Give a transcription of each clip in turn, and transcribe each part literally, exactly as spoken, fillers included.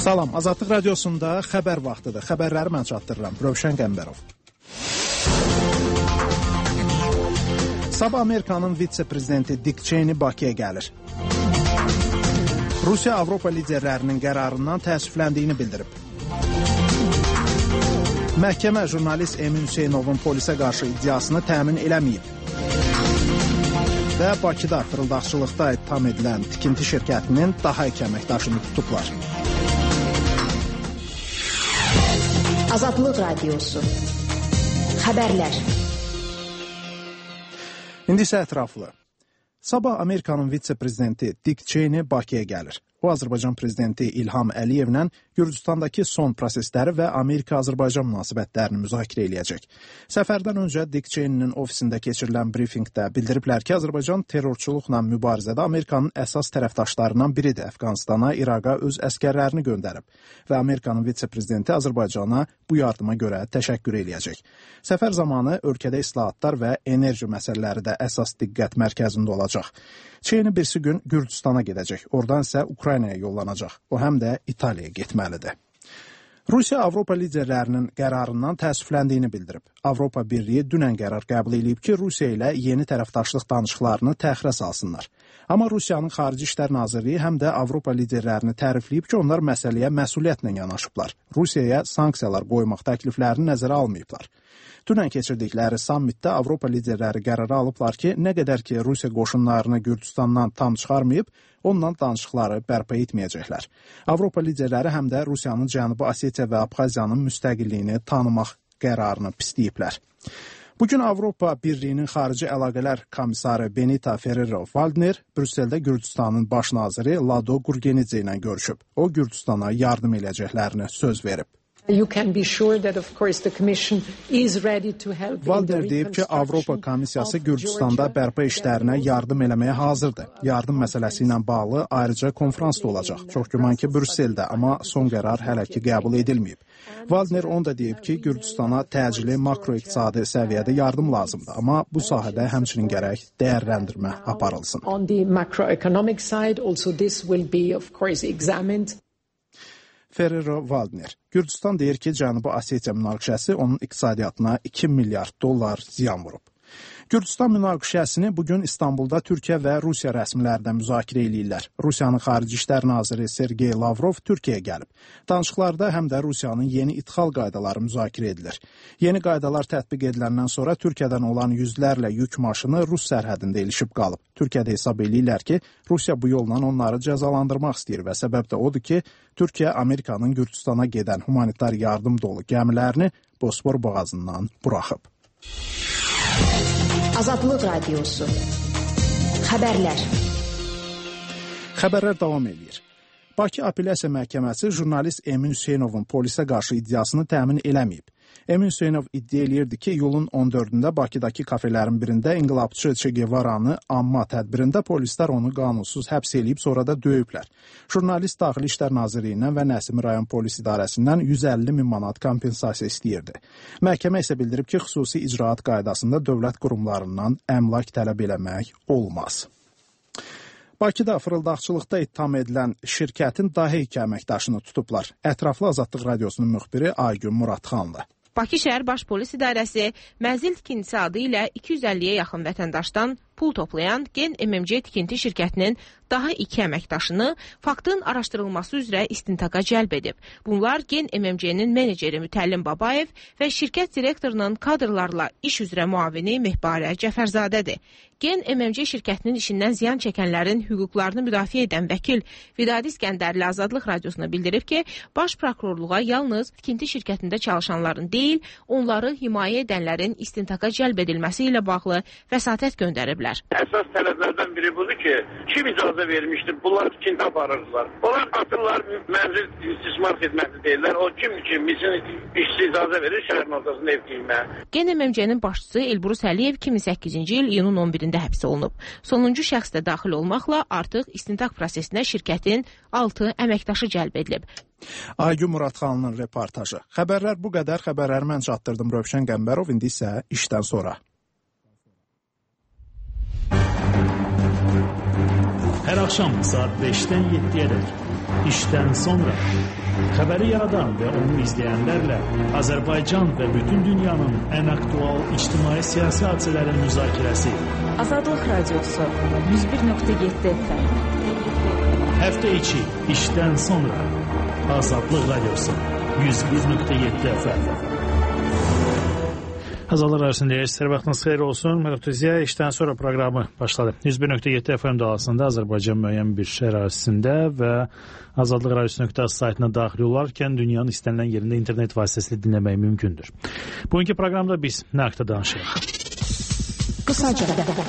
Salam, Azadlıq Radiosunda xəbər vaxtıdır. Xəbərləri mən çatdırıram. Rövşən Qəmbərov. Sabah Amerikanın vitse-prezidenti Dick Cheney Bakıya gəlir. Rusiya Avropa liderlərinin qərarından təəssüfləndiyini bildirib. Məhkəmə jurnalist Emin Hüseynovun polisə qarşı iddiasını təmin eləməyib. Və Bakıda fırıldaqçılıqda ittiham edilən tikinti şirkətinin daha iki əməkdaşını tutublar. Azadlıq Radiosu. Xəbərlər. İndi isə ətraflı. Sabah Amerikanın vitse-prezidenti Dick Cheney Bakıya gəlir. O, Azərbaycan prezidenti İlham Əliyevlə Gürcüstandakı son prosesləri və Amerika-Azərbaycan münasibətlərini müzakirə eləyəcək. Səfərdən öncə Dick Cheney'nin ofisində keçirilən brifinqdə bildiriblər ki, Azərbaycan terrorçuluqla mübarizədə Amerikanın əsas tərəfdaşlarından biridir. Əfqanistana, İraqa öz əskərlərini göndərib və Amerikanın vitse-prezidenti Azərbaycana bu yardıma görə təşəkkür eləyəcək. Səfər zamanı ölkədə islahatlar və enerji məsələləri də əsas diqqət mərkəzində olacaq. Cheney birisi gün Gürcüstana gedəcək, oradan isə Ukraynaya yollanacaq. O, həm də İtaliyaya getməlidir. Rusiya Avropa liderlərinin qərarından təəssüfləndiyini bildirib. Avropa Birliyi dünən qərar qəbul edib ki, Rusiya ilə yeni tərəfdaşlıq danışıqlarını təxirə salsınlar. Amma Rusiyanın Xarici İşlər Nazirliyi həm də Avropa liderlərini tərifləyib ki, onlar məsələyə məsuliyyətlə yanaşıblar. Rusiyaya sanksiyalar qoymaq təkliflərini nəzərə almayıblar. Dünən keçirdikləri sammitdə Avropa liderləri qərarı alıblar ki, nə qədər ki, Rusiya qoşunlarını Gürcüstandan tam çıxarmayıb, ondan danışıqları bərpa etməyəcəklər. Avropa liderləri həm də Rusiyanın Cənubi Osetiya və Abxaziyanın müstəqilliyini tanımaq qərarını pisləyiblər. Bugün Avropa Birliyinin Xarici Əlaqələr Komissarı Benita Ferrero-Waldner Brüsseldə Gürcüstanın baş naziri Lado Gurgenidze ilə görüşüb. O, Gürcüstana yardım eləyəcəklərini söz verib. Waldner deyib ki, Avropa Komissiyası Gürcüstanda bərpa işlərinə yardım eləməyə hazırdır. Yardım məsələsi ilə bağlı ayrıca konfrans da olacaq. Çox güman ki, Brüsseldə, amma son qərar hələ ki qəbul edilməyib. Waldner onu da deyib ki, Gürcüstana təcili makroiqtisadi səviyyədə yardım lazımdır, amma bu sahədə həmçinin gərək dəyərləndirmə aparılsın. Ferrero-Waldner. Gürcüstan deyir ki, Cənubi Osetiya münaqişəsi onun iqtisadiyyatına iki milyard dollar ziyan vurub. Gürcüstan münaqişəsini bugün İstanbulda Türkiyə və Rusiya rəsmiləri də müzakirə eləyirlər. Rusiyanın Xarici İşlər Naziri Sergey Lavrov Türkiyəyə gəlib. Danışıqlarda həm də Rusiyanın yeni idxal qaydaları müzakirə edilir. Yeni qaydalar tətbiq ediləndən sonra Türkiyədən olan yüzlərlə yük maşını Rus sərhədində ilişib qalıb. Türkiyədə hesab eləyirlər ki, Rusiya bu yolla onları cəzalandırmaq istəyir və səbəb də odur ki, Türkiyə Amerikanın Gürcüstana gedən humanitar yardım dolu gəmilərini Bosfor boğazından buraxıb. Azadlıq Radiosu. Xəbərlər. Xəbərlər davam edir. Bakı Apellyasiya Məhkəməsi jurnalist Emin Hüseynovun polisə qarşı iddiasını təmin eləməyib. Emin Hüseynov iddia eləyirdi ki, yolun on dördündə Bakıdakı kafelərin birində inqilabçı Che Guevaranı anma tədbirində polislər onu qanunsuz həbs eləyib, sonra da döyüblər. Jurnalist Daxili İşlər Nazirliyindən və Nəsimi rayon polis idarəsindən yüz əlli min manat kompensasiya istəyirdi. Məhkəmə isə bildirib ki, xüsusi icraat qaydasında dövlət qurumlarından əmlak tələb eləmək olmaz. Bakıda fırıldaqçılıqda ittiham edilən şirkətin daha iki əməkdaşını tutublar. Ətraflı Azadlıq Radiosunun müxbiri Aygün Muradxanlı. Bakı şəhər Baş Polis İdarəsi mənzil tikintisi adı ilə iki yüz əlliyə yaxın vətəndaşdan pul toplayan Gen M M C tikinti şirkətinin daha iki əməkdaşını faktın araşdırılması üzrə istintaqa cəlb edib. Bunlar Gen M M C-nin meneceri Mütəllim Babayev və şirkət direktorunun kadrlarla iş üzrə müavini Mehbarə Cəfərzadədir. Gen M M C şirkətinin işindən ziyan çəkənlərin hüquqlarını müdafiə edən vəkil Vidadi İskəndərli Azadlıq Radiosuna bildirib ki, Baş Prokurorluğa yalnız tikinti şirkətində çalışanların deyil, onları himayə edənlərin istintaqa cəlb edilməsi ilə bağlı vəsatət göndəriblər. Əsas tələblərdən biri budur ki, kim icazə vermişdir, bunlar tikinti aparırlar. Onlar atırlar, mənzil istismar xidməti deyirlər, o kim kim, bizim işçi icazə verir şəhərin ortasında ev giyinməyə. Gen M M C-nin başçısı Elbrus Əliyev iki min səkkizinci il iyunun on birində həbs olunub. Sonuncu şəxs də daxil olmaqla artıq istintaq prosesinə şirkətin altı əməkdaşı cəlb edilib. Aygün Muradxanlının reportajı. Xəbərlər bu qədər. Xəbərləri mən çatdırdım Rövşən Qəmbərov. İndi isə işdən sonra. Hər axşam saat beşdən yeddiyədək işdən sonra. Xəbəri yaradan və onu izləyənlərlə Azərbaycan və bütün dünyanın ən aktual ictimai-siyasi hadisələrin müzakirəsi. Azadlıq Radiosu yüz bir nöqtə yeddi F M. Həftə içi işdən sonra Azadlıq Radiosu yüz bir nöqtə yeddi F M. Azadlıq Radiosu'ndayız. Sizə vaxtınız xeyir olsun. Mərhəbətizə işdən sonra proqramı başladı. yüz bir nöqtə yeddi F M dalasında Azərbaycan müəyyən bir ərazisində və Azadlıq Radiosu nöqtə az saytına daxil olarkən dünyanın istənilən yerində internet vasitəsilə dinləmək mümkündür. Bugünkü proqramda biz nə haqda danışırıq? Qısaca.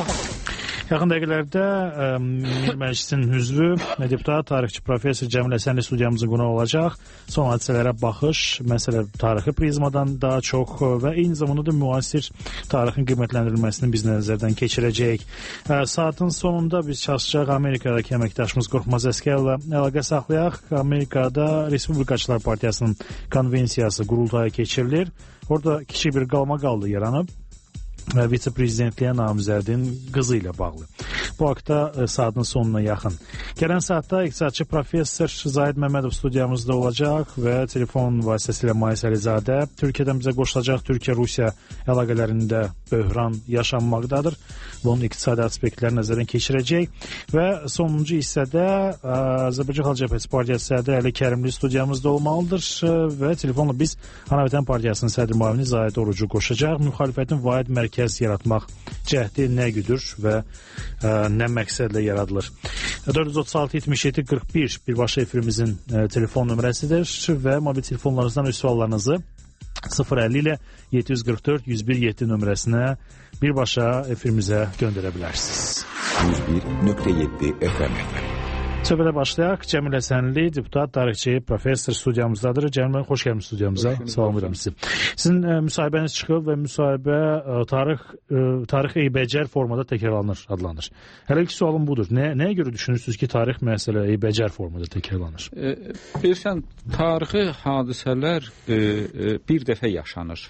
Yaxın dəqiqələrdə Milli Məclisin üzvü, deputat, tarixçi professor Cəmil Həsənli studiyamızın qonağı olacaq. Son hadisələrə baxış, məsələ tarixi prizmadan daha çox və eyni zamanda da müasir tarixin qiymətləndirilməsini biz nəzərdən keçirəcəyik. Saatın sonunda biz çalışacaq Amerikadakı əməkdaşımız Qorxmaz Əskərlə əlaqə saxlayaq. Amerikada Respublikaçılar Partiyasının konvensiyası qurultaya keçirilir. Orada kiçik bir qalmaqallı yaranıb. Vitse-prezidentliyə namizədin qızı ilə bağlı. Bu haqda saatın sonuna yaxın. Gələn saatda iqtisadçı professor Zahid Məmmədov studiyamızda olacaq və telefon vasitəsilə Mayis Əlizadə Türkiyədən bizə qoşulacaq. Türkiyə-Rusiya əlaqələrində böhran yaşanmaqdadır. Bunun iqtisadi aspektləri nəzərdən keçirəcək və sonuncu hissədə Azərbaycan Xalq Cəbhəsi Partiyası sədri Əli Kərimli studiyamızda olmalıdır və telefonla biz Ana Vətən Partiyasının sədri müavini Zahid Orucu qoşacaq. Müxalifətin vahid mərkəz yaratmaq cəhdi nə güdür və ə, nə məqsədlə yaradılır. dörd yüz otuz altı yetmiş yeddi qırx bir birbaşa efirimizin ə, telefon nömrəsidir və mobil telefonlarınızdan öz suallarınızı sıfır əlli ilə yeddi yüz qırx dörd yüz bir yeddi nömrəsinə birbaşa efirimizə göndərə bilərsiniz. yüz bir nöqtə yeddi F M. Söhbətə başlayaq. Cəmil Həsənli, deputat, tarixçi, professor studiyamızdadır. Cəmil bəy, xoş gəlmişsiniz studiyamıza. Salamlayıram sizi. Sizin ə, müsahibəniz çıxıb və müsahibə ə, tarix ə, tarix eybəcər formada təkrarlanır, adlanır. Hələ ilk sualım budur. Nə, nəyə görə düşünürsünüz ki, tarix məsələ eybəcər formada təkrarlanır? E, bilirsən, tarixi hadisələr e, e, bir dəfə yaşanır.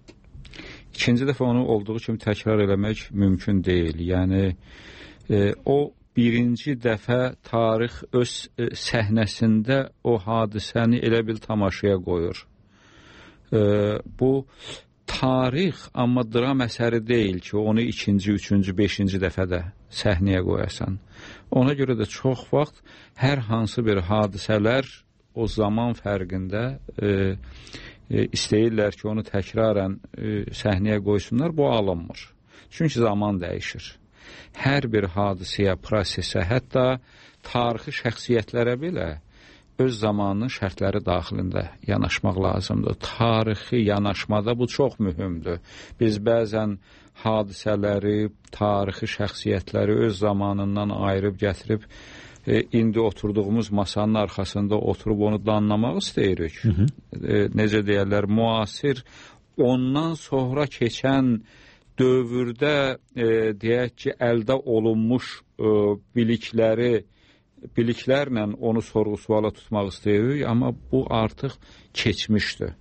İkinci dəfə onu olduğu kimi təkrar eləmək mümkün deyil. Yəni, e, o birinci dəfə tarix öz e, səhnəsində o hadisəni elə bil tamaşaya qoyur. E, bu tarix, amma dram əsəri deyil ki, onu ikinci, üçüncü, beşinci dəfədə səhnəyə qoyasan. Ona görə də çox vaxt hər hansı bir hadisələr o zaman fərqində e, e, istəyirlər ki, onu təkrarən e, səhnəyə qoysunlar, bu alınmır. Çünki zaman dəyişir. Hər bir hadisəyə, prosesə, hətta tarixi şəxsiyyətlərə belə öz zamanının şərtləri daxilində yanaşmaq lazımdır. Tarixi yanaşmada bu çox mühümdür. Biz bəzən hadisələri, tarixi şəxsiyyətləri öz zamanından ayırıb gətirib, e, indi oturduğumuz masanın arxasında oturub onu danlamaq istəyirik. Hı hı. E, necə deyərlər, müasir, ondan sonra keçən dövrdə e, deyək ki, əldə olunmuş e, bilikləri, biliklərlə onu sorğu-suala tutmaq istəyirik, amma bu artıq keçmişdir.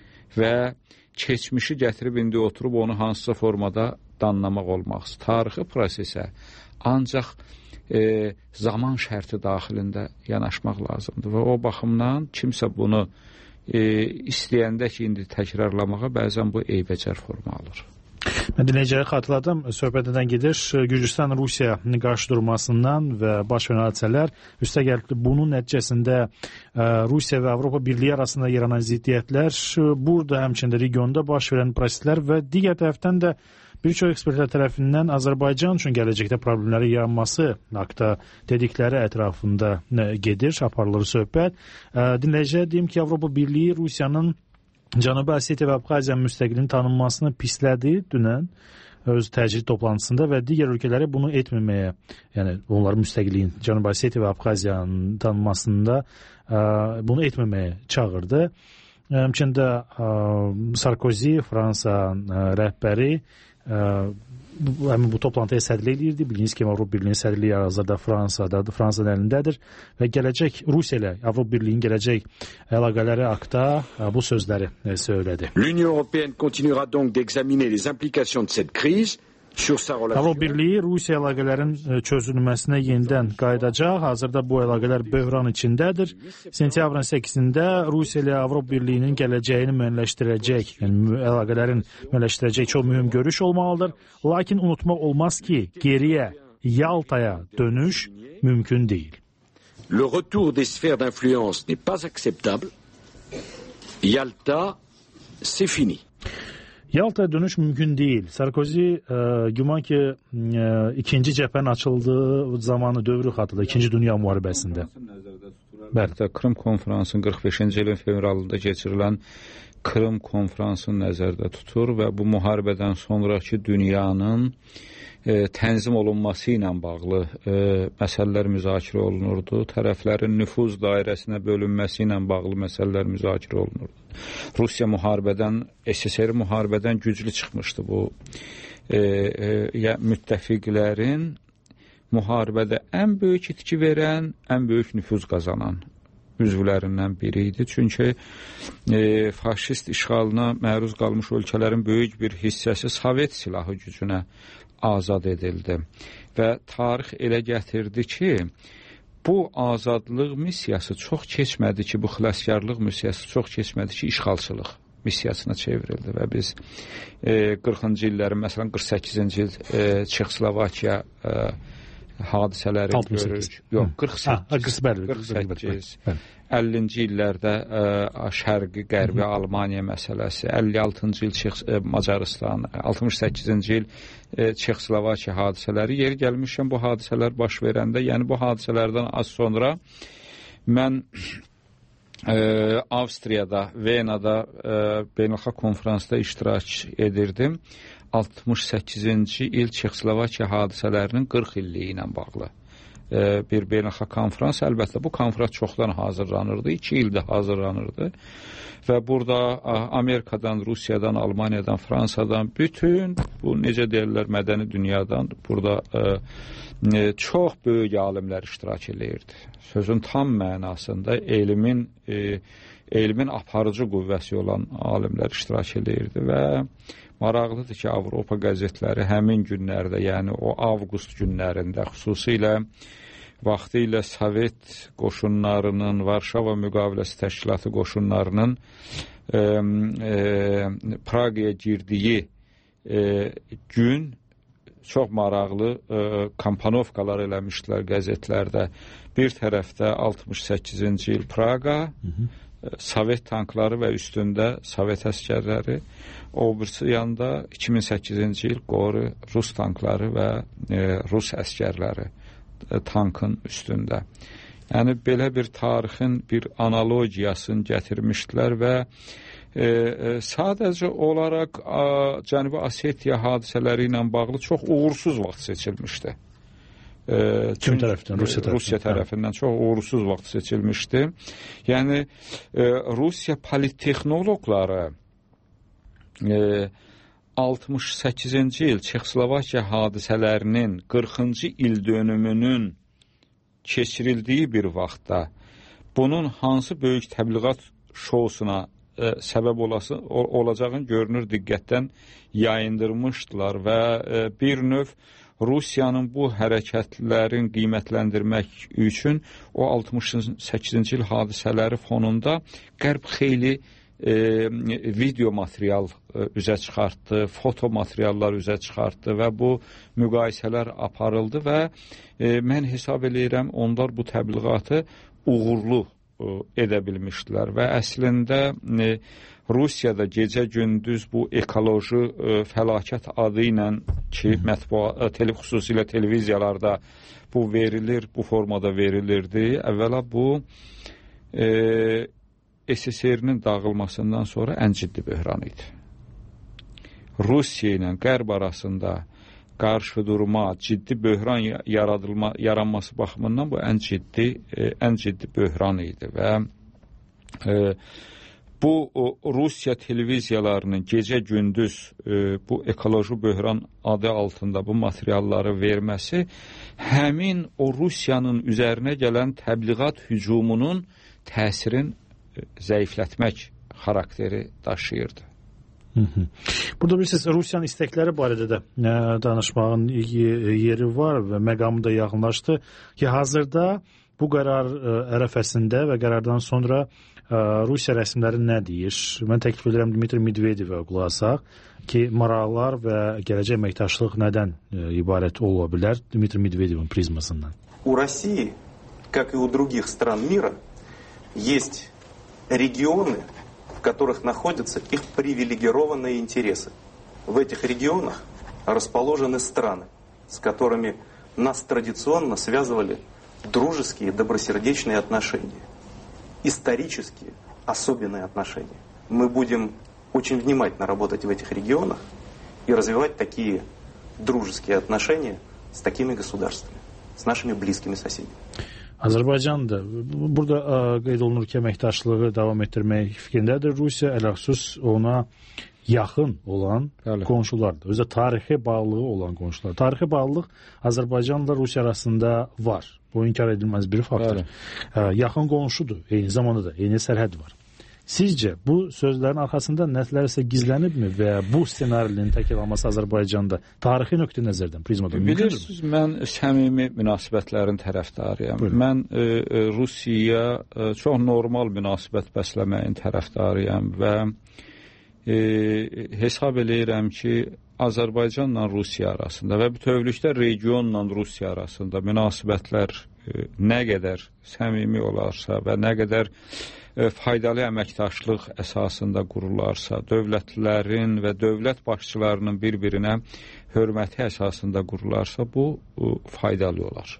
Və keçmişi gətirib indi oturub onu hansısa formada danlamaq olmaz. Tarixi prosesə ancaq e, zaman şərti daxilində yanaşmaq lazımdır. Və o baxımdan kimsə bunu e, istəyəndə ki, indi təkrarlamağa bəzən bu eybəcər forma alır. Mən dinləyiciləri xatırladım, söhbət edən gedir Gürcüstan-Rusiya qarşı durmasından və baş verən hadisələr. Üstəgəl bunun nəticəsində Rusiya və Avropa Birliyi arasında yaranan ziddiyyətlər, burada həmçində regionda baş verən proseslər və digər tərəfdən də bir çox ekspertlər tərəfindən Azərbaycan üçün gələcəkdə problemləri yaranması haqda dedikləri ətrafında gedir, aparılır söhbət. Dinləyicilərə deyim ki, Avropa Birliyi Rusiyanın Cənubi Osetiya və Abxaziyanın müstəqilliyin tanınmasını pislədi dünən öz təcrid toplantısında və digər ölkələri bunu etməməyə, yəni onların müstəqilliyin Cənubi Osetiya və Abxaziyanın tanınmasında ə, bunu etməməyə çağırdı. Həmçində Sarkozy, Fransa ə, rəhbəri ə, həmin bu toplantıya sədrlik edirdi. Bildiyiniz kimi Avropa Birliyinin sədrliyi hazırda Fransada, Fransa'nın əlindədir və gələcək Rusiya ilə Avropa Birliyinin gələcək əlaqələri haqda bu sözləri söylədi. L'Union européenne continuera donc d'examiner les implications de cette crise Avropa Birliyi Rusiya əlaqələrin çözülməsinə yenidən qayıdacaq. Hazırda bu əlaqələr böhran içindədir. Sentyabrın səkkizində Rusiya ilə Avropa Birliyinin gələcəyini müəyyənləşdirəcək, yəni əlaqələrin müəyyənləşdirəcək çox mühüm görüş olmalıdır. Lakin unutmaq olmaz ki, geriyə, Yaltaya dönüş mümkün deyil. Le retour des sphères d'influence n'est pas acceptable. Yalta, c'est fini. Yaltaya dönüş mümkün deyil. Sarkozy e, güman ki e, ikinci cəbhənin açıldığı zamanı dövrü xatırlayır, İkinci Dünya müharibəsində. Bəli, Krım konferansının qırx beşinci ilin fevralında keçirilən Krım konferansını nəzərdə tutur və bu müharibədən sonraki dünyanın e, tənzim olunması ilə bağlı e, məsələlər müzakirə olunurdu. Tərəflərin nüfuz dairəsinə bölünməsi ilə bağlı məsələlər müzakirə olunurdu. Rusiya müharibədən, S S R müharibədən güclü çıxmışdı bu e, e, müttəfiqlərin müharibədə ən böyük itki verən, ən böyük nüfuz qazanan üzvlərindən biri idi. Çünki e, faşist işğalına məruz qalmış ölkələrin böyük bir hissəsi Sovet silahı gücünə azad edildi. Və tarix elə gətirdi ki, bu azadlıq missiyası çox keçmədi ki, bu xilaskarlıq missiyası çox keçmədi ki, işğalçılıq missiyasına çevrildi və biz e, qırxıncı illərin, məsələn qırx səkkizinci il e, Çexoslovakiya e, hadisələri görürük. Yox, qırx səkkiz, qırx səkkiz, əllinci illərdə ə, şərqi, qərbi Almaniya məsələsi, əlli altıncı il Çex, ə, Macaristan, altmış səkkizinci il ə, Çexoslovakiya hadisələri. Yeri gəlmişkən bu hadisələr baş verəndə, yəni bu hadisələrdən az sonra mən ə, Avstriyada, Venada ə, beynəlxalq konferansda iştirak edirdim. altmış səkkizinci il Çexoslovakiya hadisələrinin qırx illiyi ilə bağlı e, bir beynəlxalq konferans. Əlbəttə, bu konferans çoxdan hazırlanırdı, iki ildə hazırlanırdı və burada Amerikadan, Rusiyadan, Almaniyadan, Fransadan, bütün bu necə deyirlər mədəni dünyadan burada e, e, çox böyük alimlər iştirak edirdi. Sözün tam mənasında elmin e, elmin aparıcı qüvvəsi olan alimlər iştirak edirdi və maraqlıdır ki, Avropa qəzetləri həmin günlərdə, yəni o avqust günlərində, xüsusilə vaxtilə Sovet qoşunlarının, Varşava müqaviləsi təşkilatı qoşunlarının e, e, Praqaya girdiyi e, gün çox maraqlı e, kampanovkalar eləmişdilər qəzetlərdə. Bir tərəfdə altmış səkkizinci il Praqa, hı -hı. Sovet tankları və üstündə Sovet əskərləri, o birisi yanda iki min səkkizinci il Qori Rus tankları və e, Rus əskərləri e, tankın üstündə. Yəni belə bir tarixin bir analogiyasını gətirmişdilər və e, e, sadəcə olaraq a, Cənubi Osetiya hadisələri ilə bağlı çox uğursuz vaxt seçilmişdi. E, Kim tərəfindən? Rusiya tərəfindən. Rusiya tərəfindən çox uğursuz vaxt seçilmişdi. Yəni e, Rusiya polittexnoloqları e, altmış səkkizinci il Çexoslovakiya hadisələrinin qırxıncı il dönümünün keçirildiyi bir vaxtda bunun hansı böyük təbliğat şousuna e, səbəb olası, ol, olacağını görünür diqqətdən yayındırmışdılar və e, bir növ Rusiyanın bu hərəkətlərin qiymətləndirmək üçün o altmış səkkizinci il hadisələri fonunda Qərb xeyli e, video material e, üzə çıxartdı, foto materiallar üzə çıxartdı və bu müqayisələr aparıldı və e, mən hesab eləyirəm onlar bu təbliğatı uğurlu e, edə bilmişdilər və əslində e, Rusiyada gecə-gündüz bu ekoloji e, fəlakət adı ilə ki, mətbuat, tele, xüsusilə televiziyalarda bu verilir, bu formada verilirdi. Əvvəla bu e, S S R-nin dağılmasından sonra ən ciddi böhran idi. Rusiya ilə Qərb arasında qarşı durma, ciddi böhran yaradılma, yaranması baxımından bu ən ciddi, e, ən ciddi böhran idi və e, bu o, Rusiya televiziyalarının gecə-gündüz e, bu ekoloji böhran adı altında bu materialları verməsi həmin o Rusiyanın üzərinə gələn təbliğat hücumunun təsirin e, zəiflətmək xarakteri daşıyırdı. Hı -hı. Burada bilirsiniz, Rusiyanın istəkləri barədə də ə, danışmağın yeri var və məqamı da yaxınlaşdı ki, hazırda bu qərar ə, ərəfəsində və qərardan sonra ə, Rusiya rəsmiləri nə deyir? Mən təklif edirəm Dmitri Medvedevə qulaq asaq ki, maraqlar və gələcək əməkdaşlıq nədən ə, ibarət ola bilər Dmitri Medvedevin prizmasından? У России, как и у других стран мира, есть регионы, в которых находятся их привилегированные интересы. В этих регионах расположены страны, с которыми нас традиционно связывали дружеские, добросердечные отношения, исторические, особенные отношения. Мы будем очень внимательно работать в этих регионах и развивать такие дружеские отношения с такими государствами, с нашими близкими соседями. Azərbaycan da burada ə, qeyd olunur ki, əməkdaşlığı davam etdirmək fikrindədir Rusiya, ələxüsus ona yaxın olan Bəli. Qonşulardır. Özə tarixi bağlılığı olan qonşular. Tarixi bağlılıq Azərbaycanla Rusiya arasında var. Bu inkar edilməz bir faktor. Ə, yaxın qonşudur. Eyni zamanda da eyni sərhəd var. Sizcə bu sözlərin arxasında nələrsə gizlənibmi və bu ssenarinin təkrar alması Azərbaycanda tarixi nöqteyi nəzərdən, prizmadan mümkündürmü? Bilirsiniz, mən səmimi münasibətlərin tərəfdarıyam. Buyurun. Mən e, Rusiyaya e, çox normal münasibət bəsləməyin tərəfdarıyam və e, hesab eləyirəm ki, Azərbaycanla Rusiya arasında və bütövlükdə regionla Rusiya arasında münasibətlər e, nə qədər səmimi olarsa və nə qədər faydalı əməkdaşlıq əsasında qurularsa, dövlətlərin və dövlət başçılarının bir-birinə hörməti əsasında qurularsa, bu faydalı olar.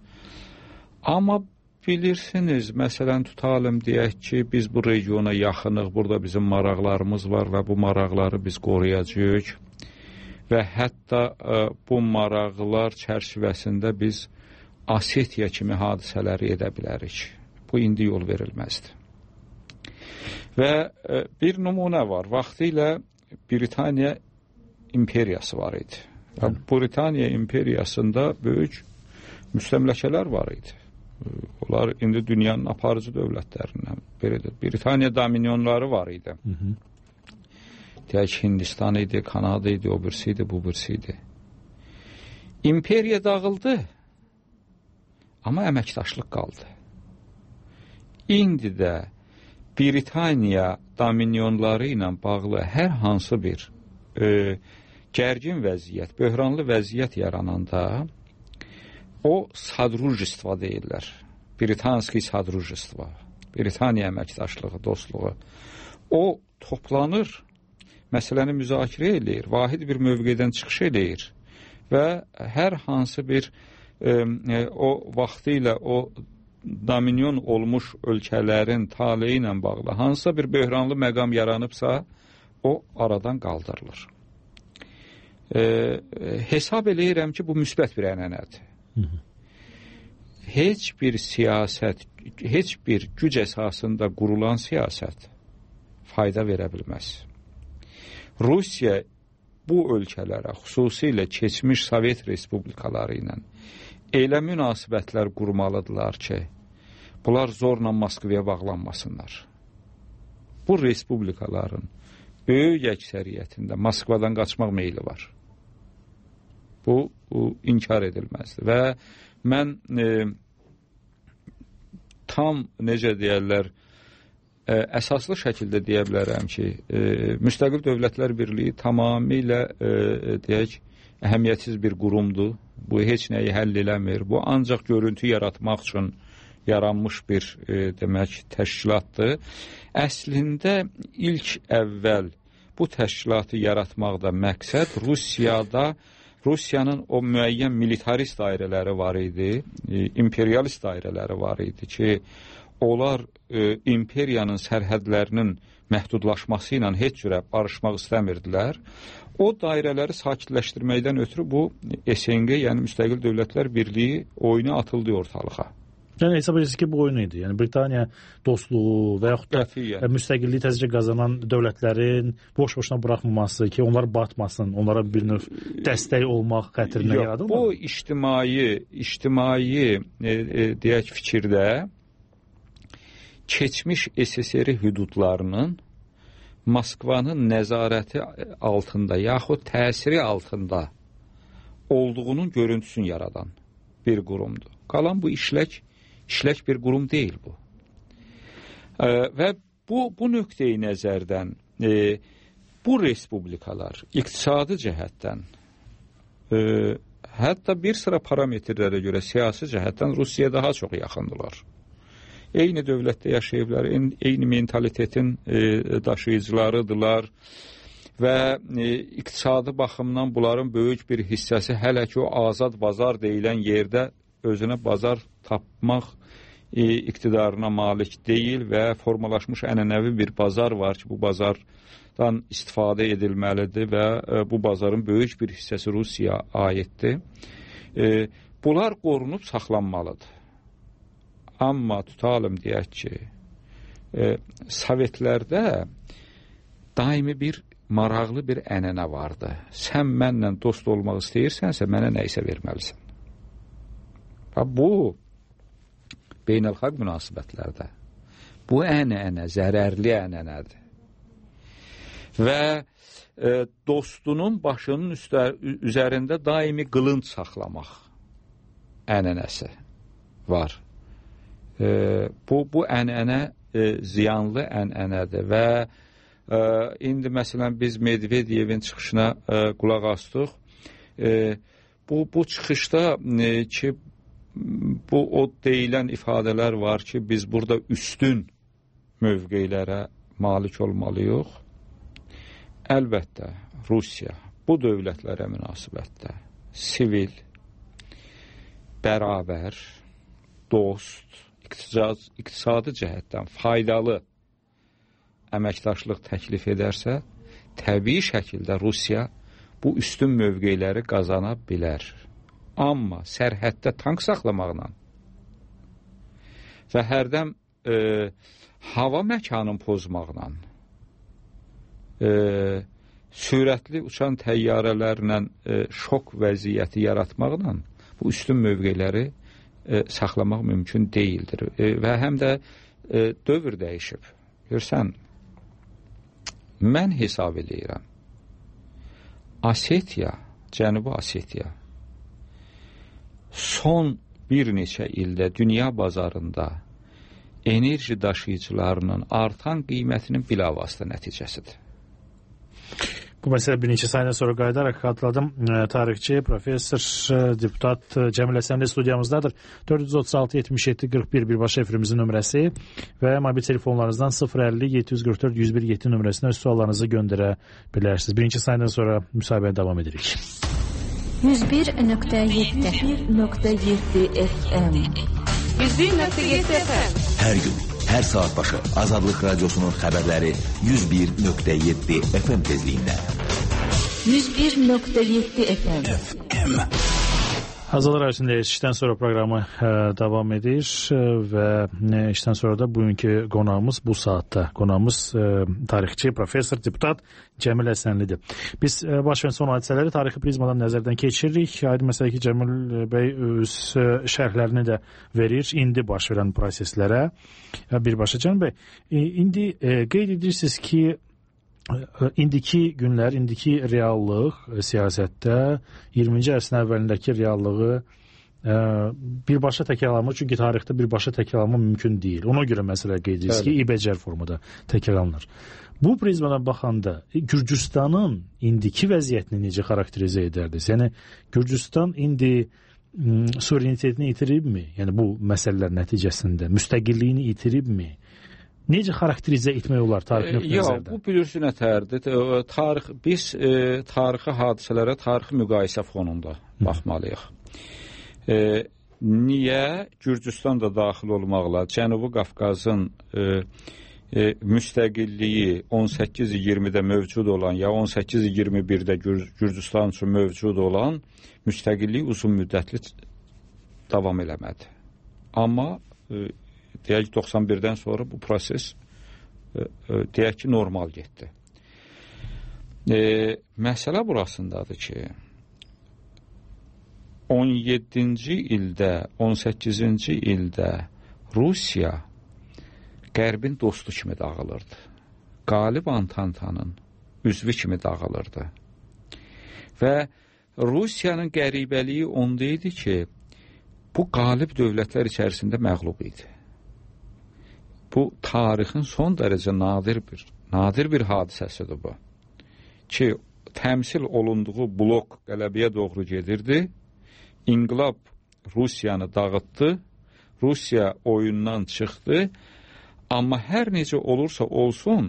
Amma bilirsiniz, məsələn, tutalım deyək ki, biz bu regiona yaxınıq, burada bizim maraqlarımız var və bu maraqları biz qoruyacağıq və hətta bu maraqlar çərçivəsində biz Asetiya kimi hadisələri edə bilərik. Bu indi yol verilməzdir. Və bir nümunə var. Vaxtilə Britaniya imperiyası var idi. Və Britaniya imperiyasında böyük müstəmləkələr var idi. Onlar indi dünyanın aparıcı dövlətlərindən biridir. Britaniya dominyonları var idi. Hı -hı. Deyək, Hindistan idi, Kanada idi, o birisi idi, bu birisi idi. İmperiya dağıldı, amma əməkdaşlıq qaldı. İndi də Britaniya dominyonları ilə bağlı hər hansı bir e, gərgin vəziyyət, böhranlı vəziyyət yarananda o sadrujistva deyirlər. Britanski sadrujistva, Britaniya əməkdaşlığı, dostluğu. O toplanır, məsələni müzakirə eləyir, vahid bir mövqedən çıxış eləyir və hər hansı bir e, e, o vaxtı ilə o dominyon olmuş ölkələrin taleyi ilə bağlı hansısa bir böhranlı məqam yaranıbsa, o aradan qaldırılır. E, hesab eləyirəm ki, bu müsbət bir ənənədir. Hı -hı. Heç bir siyasət, heç bir güc əsasında qurulan siyasət fayda verə bilməz. Rusiya bu ölkələrə, xüsusilə keçmiş Sovet respublikaları ilə elə münasibətlər qurmalıdırlar ki, bunlar zorla Moskvaya bağlanmasınlar. Bu respublikaların böyük əksəriyyətində Moskvadan qaçmaq meyli var. Bu, bu inkar edilməzdir. Və mən e, tam, necə deyərlər, e, əsaslı şəkildə deyə bilərəm ki, e, Müstəqil Dövlətlər Birliyi tamamilə, e, deyək, əhəmiyyətsiz bir qurumdur. Bu heç nəyi həll eləmir. Bu ancaq görüntü yaratmaq üçün yaranmış bir e, demək təşkilatdır. Əslində ilk əvvəl bu təşkilatı yaratmaqda məqsəd Rusiyada Rusiyanın o müəyyən militarist dairələri var idi, e, imperialist dairələri var idi ki, onlar e, imperiyanın sərhədlərinin məhdudlaşması ilə heç cürə barışmaq istəmirdilər. O dairələri sakitləşdirməkdən ötürü bu S N G, yəni Müstəqil Dövlətlər Birliyi oyunu atıldı ortalığa. Yəni hesab edirsiniz ki, bu oyun idi. Yəni Britaniya dostluğu və yaxud da Qətiyyən. müstəqilliyi təzəcə qazanan dövlətlərin boş-boşuna buraxmaması ki, onlar batmasın, onlara bir növ dəstək olmaq xətrinə yaradılmır. Bu ictimai, ictimai e, e, deyək fikirdə keçmiş S S R hüdudlarının Moskvanın nəzarəti altında yaxud təsiri altında olduğunun görüntüsünü yaradan bir qurumdur. Qalan bu işlək, işlək bir qurum deyil bu. E, və bu, bu nöqteyi nəzərdən e, bu respublikalar iqtisadi cəhətdən e, hətta bir sıra parametrlərə görə siyasi cəhətdən Rusiyaya daha çox yaxındılar. Eyni dövlətdə yaşayıblar, eyni mentalitetin e, daşıyıcılarıdırlar və e, iqtisadi baxımdan bunların böyük bir hissəsi hələ ki o azad bazar deyilən yerdə özünə bazar tapmaq e, iqtidarına malik deyil və formalaşmış ənənəvi bir bazar var ki, bu bazardan istifadə edilməlidir və e, bu bazarın böyük bir hissəsi Rusiyaya aiddir. E, bunlar qorunub saxlanmalıdır. Amma tutalım deyək ki, e, Sovetlərdə daimi bir maraqlı bir ənənə vardı. Sən mənlə dost olmaq istəyirsənsə, mənə nəyisə verməlisən. Bu, beynəlxalq münasibətlərdə bu ənənə zərərli ənənədir. Və e, dostunun başının üstə, üzərində daimi qılınc saxlamaq ənənəsi var. E, bu, bu ənənə e, ziyanlı ənənədir və e, indi məsələn biz Medvedevin çıxışına e, qulaq astıq. E, bu, bu çıxışda e, ki bu o deyilən ifadələr var ki biz burada üstün mövqelərə malik olmalıyıq. Əlbəttə Rusiya bu dövlətlərə münasibətdə sivil, bərabər, dost, İqtisad, iqtisadi cəhətdən faydalı əməkdaşlıq təklif edərsə, təbii şəkildə Rusiya bu üstün mövqeləri qazana bilər. Amma sərhəddə tank saxlamaqla və hərdən e, hava məkanını pozmaqla, e, sürətli uçan təyyarələrlə e, şok vəziyyəti yaratmaqla bu üstün mövqeləri E, saxlamaq mümkün deyildir. E, və həm də e, dövr dəyişib. Görsən, mən hesab edirəm, Asetiya, Cənubi Asetiya son bir neçə ildə dünya bazarında enerji daşıyıcılarının artan qiymətinin bilavasitə nəticəsidir. Bu məsələ bir neçə saniyə sonra qayıdaraq xatırladım. Tarixçi, professor, deputat Cəmil Həsənli studiyamızdadır. dörd yüz otuz altı yetmiş yeddi qırx bir birbaşa efirimizin nömrəsi və mobil telefonlarınızdan sıfır əlli yeddi yüz qırx dörd yüz bir yeddi nömrəsinə öz suallarınızı göndərə bilərsiniz. Birinci saniyədən sonra müsahibəyə davam edirik. yüz bir nöqtə yeddi F M yüz bir nöqtə yeddi F M Hər gün, hər saat başı Azadlıq Radyosu'nun xəbərləri yüz bir nöqtə yeddi F M tezliyində. yüz bir nöqtə yeddi F M. Azadlıq Radyosu'nda işdən sonra proqramı ə, davam edir ə, və ə, işdən sonra da bugünkü qonağımız bu saatda. Qonağımız ə, tarixçi, professor, deputat Cəmil Həsənlidir. Biz ə, baş verən son hadisələri tarixi prizmadan nəzərdən keçiririk. Aydın məsələ ki, Cəmil bəy öz ə, şərhlərini də verir indi baş verən proseslərə. Birbaşa Cəmil bəy, indi ə, qeyd edirsiniz ki, indiki günlər, indiki reallıq siyasətdə iyirminci əsrin əvvəlindəki reallığı ə, birbaşa təkrarlanmır, çünki tarixdə birbaşa təkrarlanma mümkün deyil. Ona görə məsələ qeyd edirsiniz ki, İBCər formada təkrarlanır. Bu prizmadan baxanda Gürcüstanın indiki vəziyyətini necə xarakterizə edərdiniz? Yəni Gürcüstan indi suverenitetini itiribmi? Yəni bu məsələlər nəticəsində müstəqilliyini itiribmi? Necə xarakterizə etmək olar tarix nöqteyi nəzərdən? Yox, bu bilirsiniz nətərdir. Tarix, biz e, tarixi hadisələrə tarixi müqayisə fonunda baxmalıyıq. E, niyə Gürcüstan da daxil olmaqla Cənubi Qafqazın e, e, müstəqilliyi on səkkiz iyirmidə mövcud olan ya on səkkiz iyirmi birdə Gür Gürcüstan üçün mövcud olan müstəqillik uzun müddətli davam eləmədi. Amma e, deyək ki, doxsan birdən sonra bu proses e, e, deyək ki, normal getdi. E, məsələ burasındadır ki, on yeddinci ildə, on səkkizinci ildə Rusiya Qərbin dostu kimi dağılırdı. qalib Antantanın üzvü kimi dağılırdı. Və Rusiyanın qəribəliyi onda idi ki, bu qalib dövlətlər içərisində məğlub idi. Bu tarixin son dərəcə nadir bir, nadir bir hadisəsidir bu. Ki, təmsil olunduğu blok qələbəyə doğru gedirdi, İnqilab Rusiyanı dağıtdı, Rusiya oyundan çıxdı, amma hər necə olursa olsun,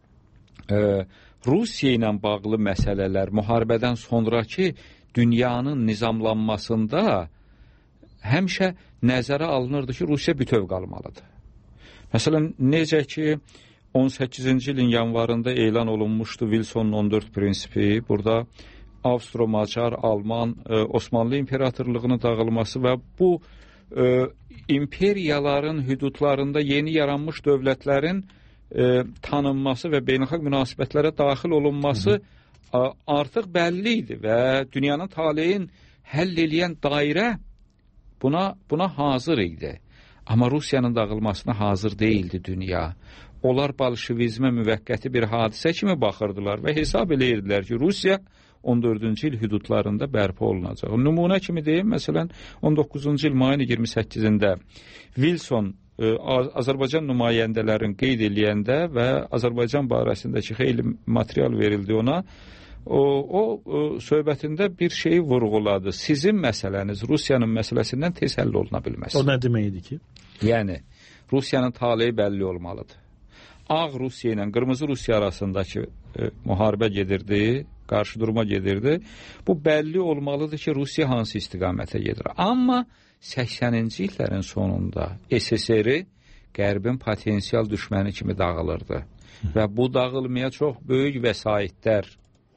e, Rusiya ilə bağlı məsələlər müharibədən sonraki dünyanın nizamlanmasında həmişə nəzərə alınırdı ki, Rusiya bütöv qalmalıdır. Məsələn, necə ki, on səkkizinci ilin yanvarında elan olunmuşdu Wilson'un on dörd prinsipi, burada Avstro-Macar, Alman, e, Osmanlı İmperatorluğunun dağılması və bu e, imperiyaların hüdudlarında yeni yaranmış dövlətlərin e, tanınması və beynəlxalq münasibətlərə daxil olunması a, artıq bəlli idi və dünyanın taleyin həll eləyən dairə buna, buna hazır idi. Amma Rusiyanın dağılmasına hazır değildi dünya. Onlar bolşevizmə müvəqqəti bir hadisə kimi baxırdılar və hesab eləyirdilər ki, Rusiya on dördüncü il hüdudlarında bərpa olunacaq. Nümunə kimi deyim, məsələn, on doqquzuncu il mayın iyirmi səkkizində Wilson e, Azərbaycan nümayəndələrini qeyd eləyəndə və Azərbaycan barəsindəki xeyli material verildi ona, o, o, o söhbətində bir şeyi vurğuladı. Sizin məsələniz Rusiyanın məsələsindən tez həll oluna bilməz. O nə deməkdir ki? Yəni, Rusiyanın taleyi bəlli olmalıdır. Ağ Rusiya ilə Qırmızı Rusiya arasındakı e, müharibə gedirdi, qarşı duruma gedirdi. Bu bəlli olmalıdır ki, Rusiya hansı istiqamətə gedir. Amma səksəninci illərin sonunda S S R-i Qərbin potensial düşməni kimi dağılırdı. Hı. Və bu dağılmaya çox böyük vəsaitlər,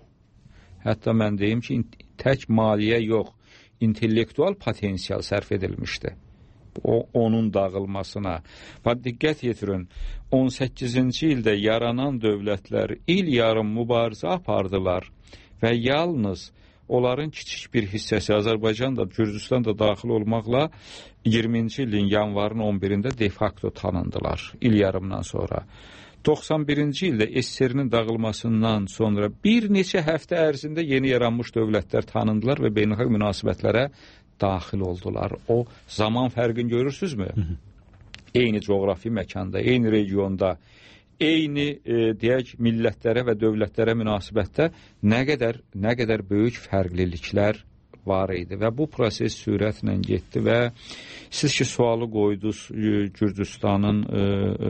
hətta mən deyim ki, tək maliyyə yox, intellektual potensial sərf edilmişdi. O, onun dağılmasına. Və diqqət yetirin, on səkkizinci ildə yaranan dövlətlər il yarım mübarizə apardılar və yalnız onların kiçik bir hissəsi Azərbaycan da, Gürcüstan da daxil olmaqla iyirminci ilin yanvarın on birində de facto tanındılar il yarımdan sonra. doxsan birinci ildə S S R-nin dağılmasından sonra bir neçə həftə ərzində yeni yaranmış dövlətlər tanındılar və beynəlxalq münasibətlərə daxil oldular. O zaman fərqini görürsünüzmü? Hı hı. Eyni coğrafi məkanda, eyni regionda, eyni e, deyək millətlərə və dövlətlərə münasibətdə nə qədər nə qədər böyük fərqliliklər var idi və bu proses sürətlə getdi və siz ki sualı qoydunuz e, Gürcüstanın e,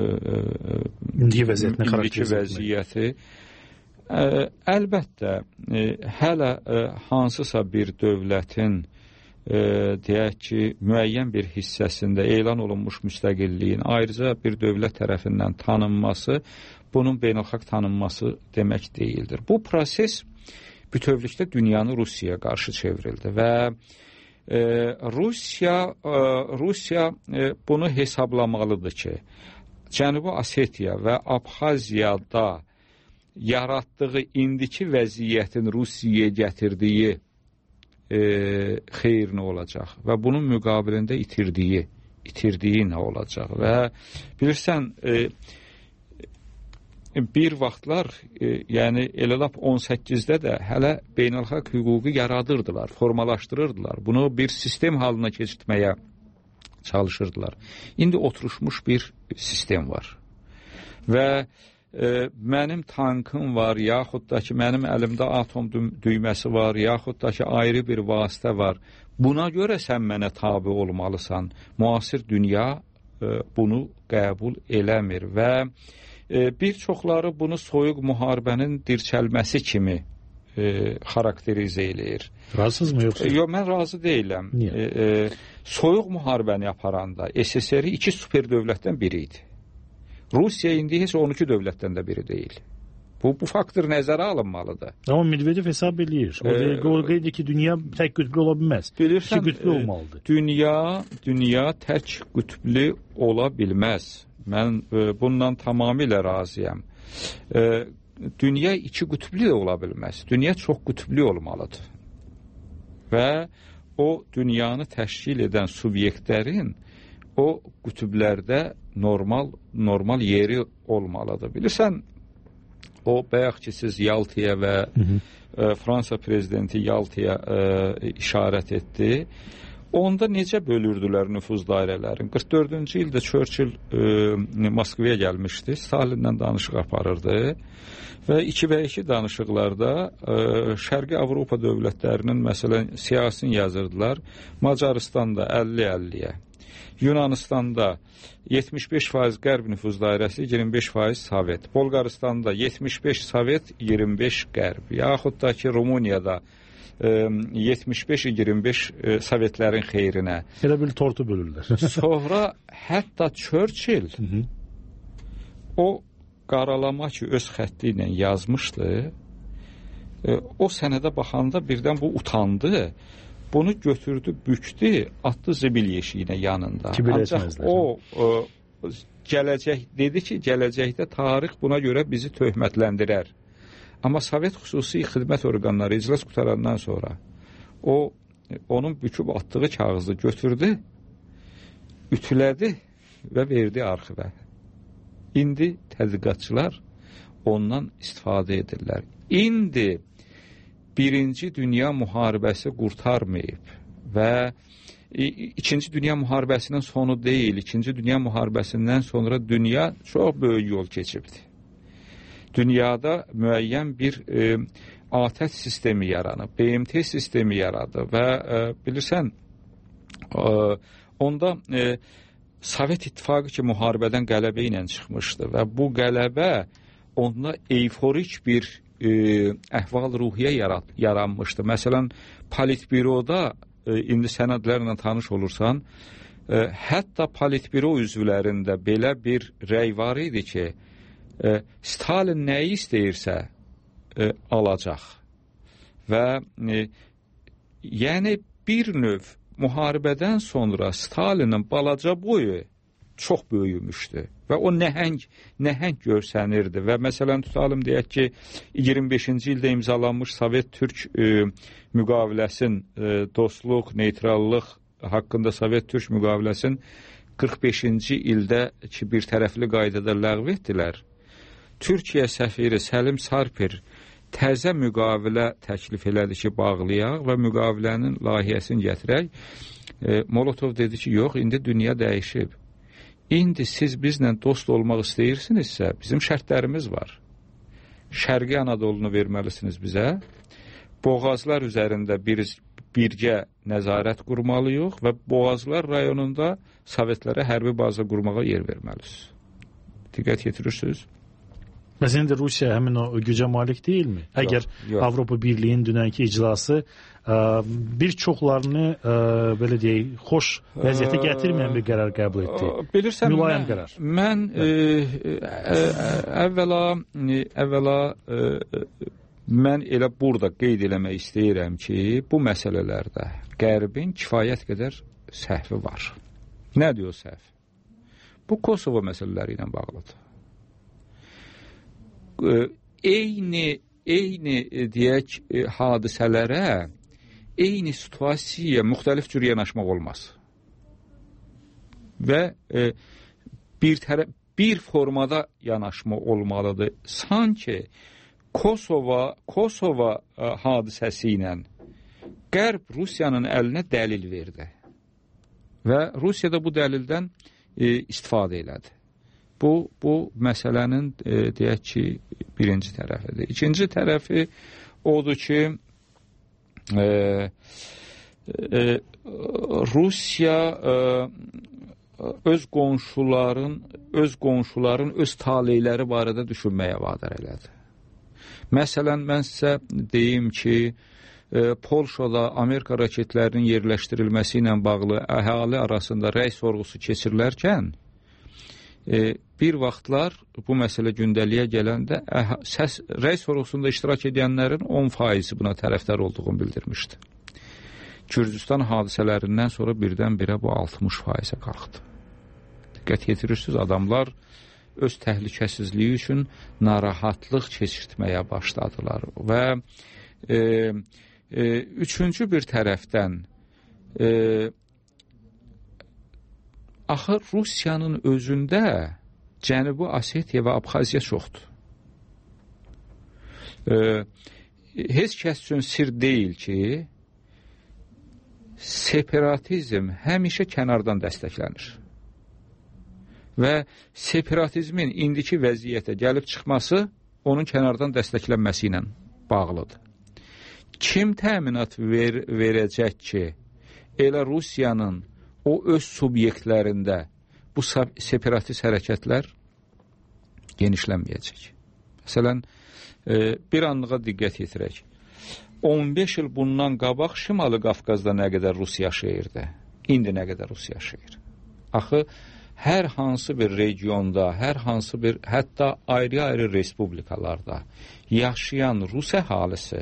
e, indiki vəziyyətini indiki vəziyyəti e, əlbəttə e, hələ e, hansısa bir dövlətin E, deyək ki, müəyyən bir hissəsində elan olunmuş müstəqilliyin ayrıca bir dövlət tərəfindən tanınması, bunun beynəlxalq tanınması demək deyildir. Bu proses bütövlükdə dünyanı Rusiyaya qarşı çevrildi və e, Rusiya, e, Rusiya e, bunu hesablamalıdır ki, Cənubi Osetiya və Abxaziyada yaratdığı indiki vəziyyətin Rusiyaya gətirdiyi E, xeyir nə olacaq və bunun müqabilində itirdiyi itirdiyi nə olacaq və bilirsən e, bir vaxtlar e, yəni elə lap on səkkizdə də hələ beynəlxalq hüququ yaradırdılar, formalaşdırırdılar, bunu bir sistem halına keçirtməyə çalışırdılar. İndi oturuşmuş bir sistem var və E, mənim tankım var, yaxud da ki, mənim əlimdə atom düyməsi var, yaxud da ki, ayrı bir vasitə var. Buna görə sən mənə tabi olmalısan. Müasir dünya e, bunu qəbul eləmir və e, bir çoxları bunu soyuq müharibənin dirçəlməsi kimi e, xarakterizə eləyir. Razısınızmı yoxsa? E, yox, mən razı deyiləm. E, e, soyuq müharibəni aparanda S S R iki super dövlətdən biri idi. Rusiya indi heç on iki dövlətdən də biri deyil. Bu, bu faktor nəzərə alınmalıdır. Amma Medvedev hesab edir. O ee, qeyd edir ki, dünya tək qütblü ola bilməz. Bilirsən, İki qütblü olmalıdır. Dünya, dünya tək qütblü ola bilməz. Mən e, bundan tamamilə razıyam. E, dünya iki qütblü də ola bilməz. Dünya çox qütblü olmalıdır. Və o dünyanı təşkil edən subyektlərin o qütblərdə normal normal yeri olmalıdır. Bilirsən, o bayaq ki siz Yaltaya və hı -hı. E, Fransa prezidenti Yaltaya e, işarət etdi. Onda necə bölürdülər nüfuz dairələrini? qırx dördüncü ildə Churchill e, Moskvaya gəlmişdi, Stalinlə danışıq aparırdı və iki və iki danışıqlarda e, Şərqi Avropa dövlətlərinin məsələn siyasını yazırdılar. Macaristanda əlli əlliyə, Yunanistan'da yetmiş beş faiz Qərb nüfuz dairəsi, iyirmi beş faiz Sovet. Bolqaristanda yetmiş beş Sovet, iyirmi beş Qərb. Yaxud da ki Rumuniyada yetmiş beş iyirmi beş Sovetlərin xeyrinə. Elə bil tortu bölürlər. Sonra hətta Churchill hı -hı. o qaralama ki öz xətti ilə yazmışdı, o sənədə baxanda birdən bu utandı. Bunu götürdü, bükdü, atdı zibil yeşiyinə yanında. Ancaq o, o gələcək dedi ki, gələcəkdə tarix buna görə bizi töhmətləndirər. Amma Sovet xüsusi xidmət orqanları iclas qutarandan sonra o onun büküb atdığı kağızı götürdü, ütülədi və verdi arxivə. İndi tədqiqatçılar ondan istifadə edirlər. İndi Birinci Dünya müharibəsi qurtarmayıb və İkinci Dünya müharibəsinin sonu deyil, İkinci Dünya müharibəsindən sonra dünya çox böyük yol keçibdi. Dünyada müəyyən bir e, atəş sistemi yaranıb, B M T sistemi yaradı və e, bilirsən, e, onda e, Sovet İttifaqı ki müharibədən qələbə ilə çıxmışdı və bu qələbə onda eyforik bir e, əhval-ruhiyyə yarat, yaranmışdı. Məsələn, Politbiroda e, indi sənədlərlə tanış olursan, e, hətta Politbiro üzvlərində belə bir rəy var idi ki, e, Stalin nəyi istəyirsə e, alacaq və e, yəni bir növ müharibədən sonra Stalinin balaca boyu çox böyümüşdü və o nəhəng, nəhəng görsənirdi və məsələn tutalım deyək ki, iyirmi beşinci ildə imzalanmış Sovet-Türk e, müqaviləsin, e, dostluq, neytrallıq haqqında Sovet-Türk müqaviləsin qırx beşinci ildə ki, bir tərəfli qaydada ləğv etdilər. Türkiyə səfiri Səlim Sarper təzə müqavilə təklif elədi ki, bağlayaq və müqavilənin layihəsini gətirək. E, Molotov dedi ki, yox, indi dünya dəyişib. İndi siz bizlə dost olmaq istəyirsinizsə, bizim şərtlərimiz var. Şərqi Anadolunu verməlisiniz bizə. Boğazlar üzərində bir, birgə nəzarət qurmalıyıq və Boğazlar rayonunda Sovetlərə hərbi baza qurmağa yer verməlisiniz. Diqqət yetirirsiniz. Məsələn, indi Rusiya həmin o gücə malik deyilmi? Yox, Əgər yox. Avropa Birliyinin dünənki iclası ə, bir çoxlarını ə, belə deyək, xoş vəziyyətə gətirməyən bir qərar qəbul etdi. Bilirsən, mülayim mən, qərar. Mən ə, ə, əvvəla, əvvəla ə, mən elə burada qeyd eləmək istəyirəm ki, bu məsələlərdə Qərbin kifayət qədər səhvi var. Nə diyor səhv? Bu Kosovo məsələləri ilə bağlıdır. Eyni, eyni deyək, hadisələrə, eyni situasiyaya müxtəlif cür yanaşmaq olmaz. Və e, bir, tərəf, bir formada yanaşma olmalıdır. Sanki Kosova, Kosova e, hadisəsi ilə Qərb Rusiyanın əlinə dəlil verdi. Və Rusiya da bu dəlildən e, istifadə elədi. Bu, bu məsələnin e, deyək ki, birinci tərəfidir. İkinci tərəfi odur ki, e, e, Rusiya e, öz qonşuların, öz qonşuların öz taleyləri barədə düşünməyə vadar elədi. Məsələn, mən sizə deyim ki, e, Polşada Amerika raketlərinin yerləşdirilməsi ilə bağlı əhali arasında rəy sorğusu keçirilərkən, e, bir vaxtlar bu məsələ gündəliyə gələndə səs, rəy sorğusunda iştirak edənlərin on faizi buna tərəfdar olduğunu bildirmişdi. Gürcüstan hadisələrindən sonra birdən-birə bu altmış faizə qalxdı. Diqqət yetirirsiniz, adamlar öz təhlükəsizliyi üçün narahatlıq keçirtməyə başladılar və e, e, üçüncü bir tərəfdən e, axı Rusiyanın özündə Cənubi Osetiya və Abxaziya çoxdur. E, heç kəs üçün sir deyil ki, separatizm həmişə kənardan dəstəklənir. Və separatizmin indiki vəziyyətə gəlib çıxması onun kənardan dəstəklənməsi ilə bağlıdır. Kim təminat ver, verəcək ki, elə Rusiyanın o öz subyektlərində bu separatist hərəkətlər genişlənməyəcək. Məsələn, bir anlığa diqqət yetirək. on beş il bundan qabaq Şimali Qafqazda nə qədər Rus yaşayırdı, indi nə qədər Rus yaşayır. Axı, hər hansı bir regionda, hər hansı bir, hətta ayrı-ayrı respublikalarda yaşayan Rus əhalisi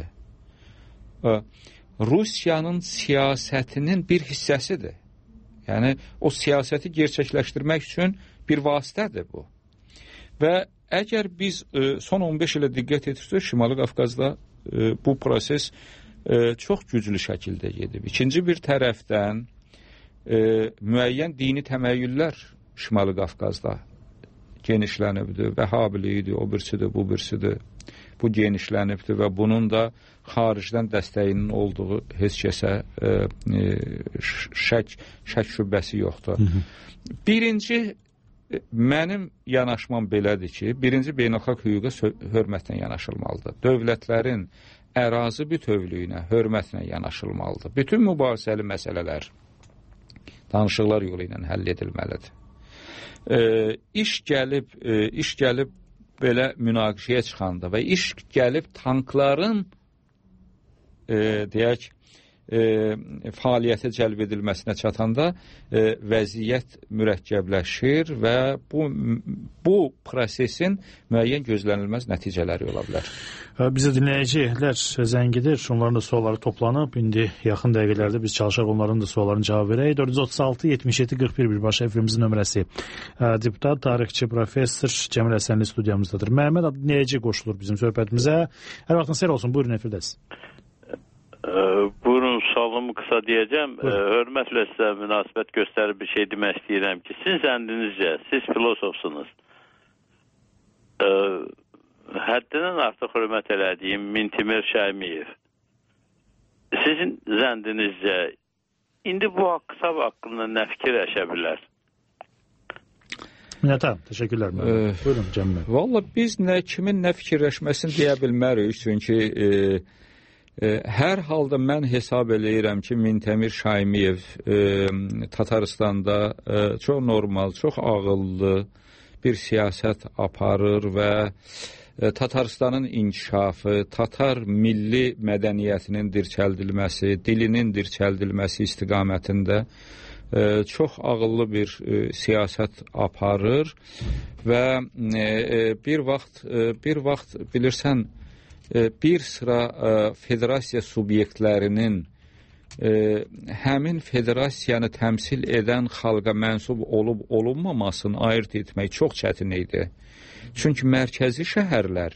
Rusiyanın siyasətinin bir hissəsidir. Yəni, o siyasəti gerçəkləşdirmək üçün bir vasitədir bu. Və əgər biz son on beş ilə diqqət etirsək, Şimali Qafqazda bu proses çox güclü şəkildə gedib. İkinci bir tərəfdən müəyyən dini təməyyüllər Şimali Qafqazda genişlənibdir. Vəhhabiliyidir, o birisidir, bu birisidir. Bu genişlənibdir və bunun da xaricdən dəstəyinin olduğu heç kəsə e, e, şək, şək şübhəsi yoxdur. Hı -hı. Birinci, mənim yanaşmam belədir ki, birinci beynəlxalq hüquqa hörmətlə yanaşılmalıdır. Dövlətlərin ərazi bütövlüyünə hörmətlə yanaşılmalıdır. Bütün mübahisəli məsələlər danışıqlar yolu ilə həll edilməlidir. E, iş gəlib, e, iş gəlib belə münaqişəyə çıxanda və iş gəlib tankların e, deyək e, fəaliyyətə cəlb edilməsinə çatanda e, vəziyyət mürəkkəbləşir və bu, bu prosesin müəyyən gözlənilməz nəticələri ola bilər. Bizə dinləyicilər zəngidir, onların da sualları toplanıb, indi yaxın dəqiqələrdə biz çalışaq onların da suallarını cavab verək. dörd yüz otuz altı yetmiş yeddi qırx bir birbaşa efrimizin nömrəsi. Deputat, tarixçi, professor Cəmil Həsənli studiyamızdadır. Məhəmməd adlı dinləyici qoşulur bizim söhbətimizə. Hər vaxtın xeyir olsun, buyurun efirdəsiz. Buyurun, sualımı qısa deyəcəm. Buyurun. Hörmətlə sizə münasibət göstərib bir şey demək istəyirəm ki, siz zəndinizcə, siz filosofsunuz. Həddindən artıq hörmət elədiyim Mintimir Şəhmiyev. Sizin zəndinizcə indi bu kitab haqqında nə fikirləşə bilər? Minnətəm, təşəkkürlər. Ee, Buyurun, Cəmmə. Valla biz nə kimin nə fikirləşməsini deyə bilmərik, çünki e, e, hər halda mən hesab eləyirəm ki, Mintimir Şəhmiyev e, Tataristanda e, çox normal, çox ağıllı bir siyasət aparır və Tataristanın inkişafı, Tatar milli mədəniyyətinin dirçəldilməsi, dilinin dirçəldilməsi istiqamətində e, çox ağıllı bir e, siyasət aparır və e, bir vaxt e, bir vaxt bilirsən e, bir sıra e, federasiya subyektlərinin e, həmin federasiyanı təmsil edən xalqa mənsub olub olunmamasını ayırt etmək çox çətin idi. Çünki mərkəzi şəhərlər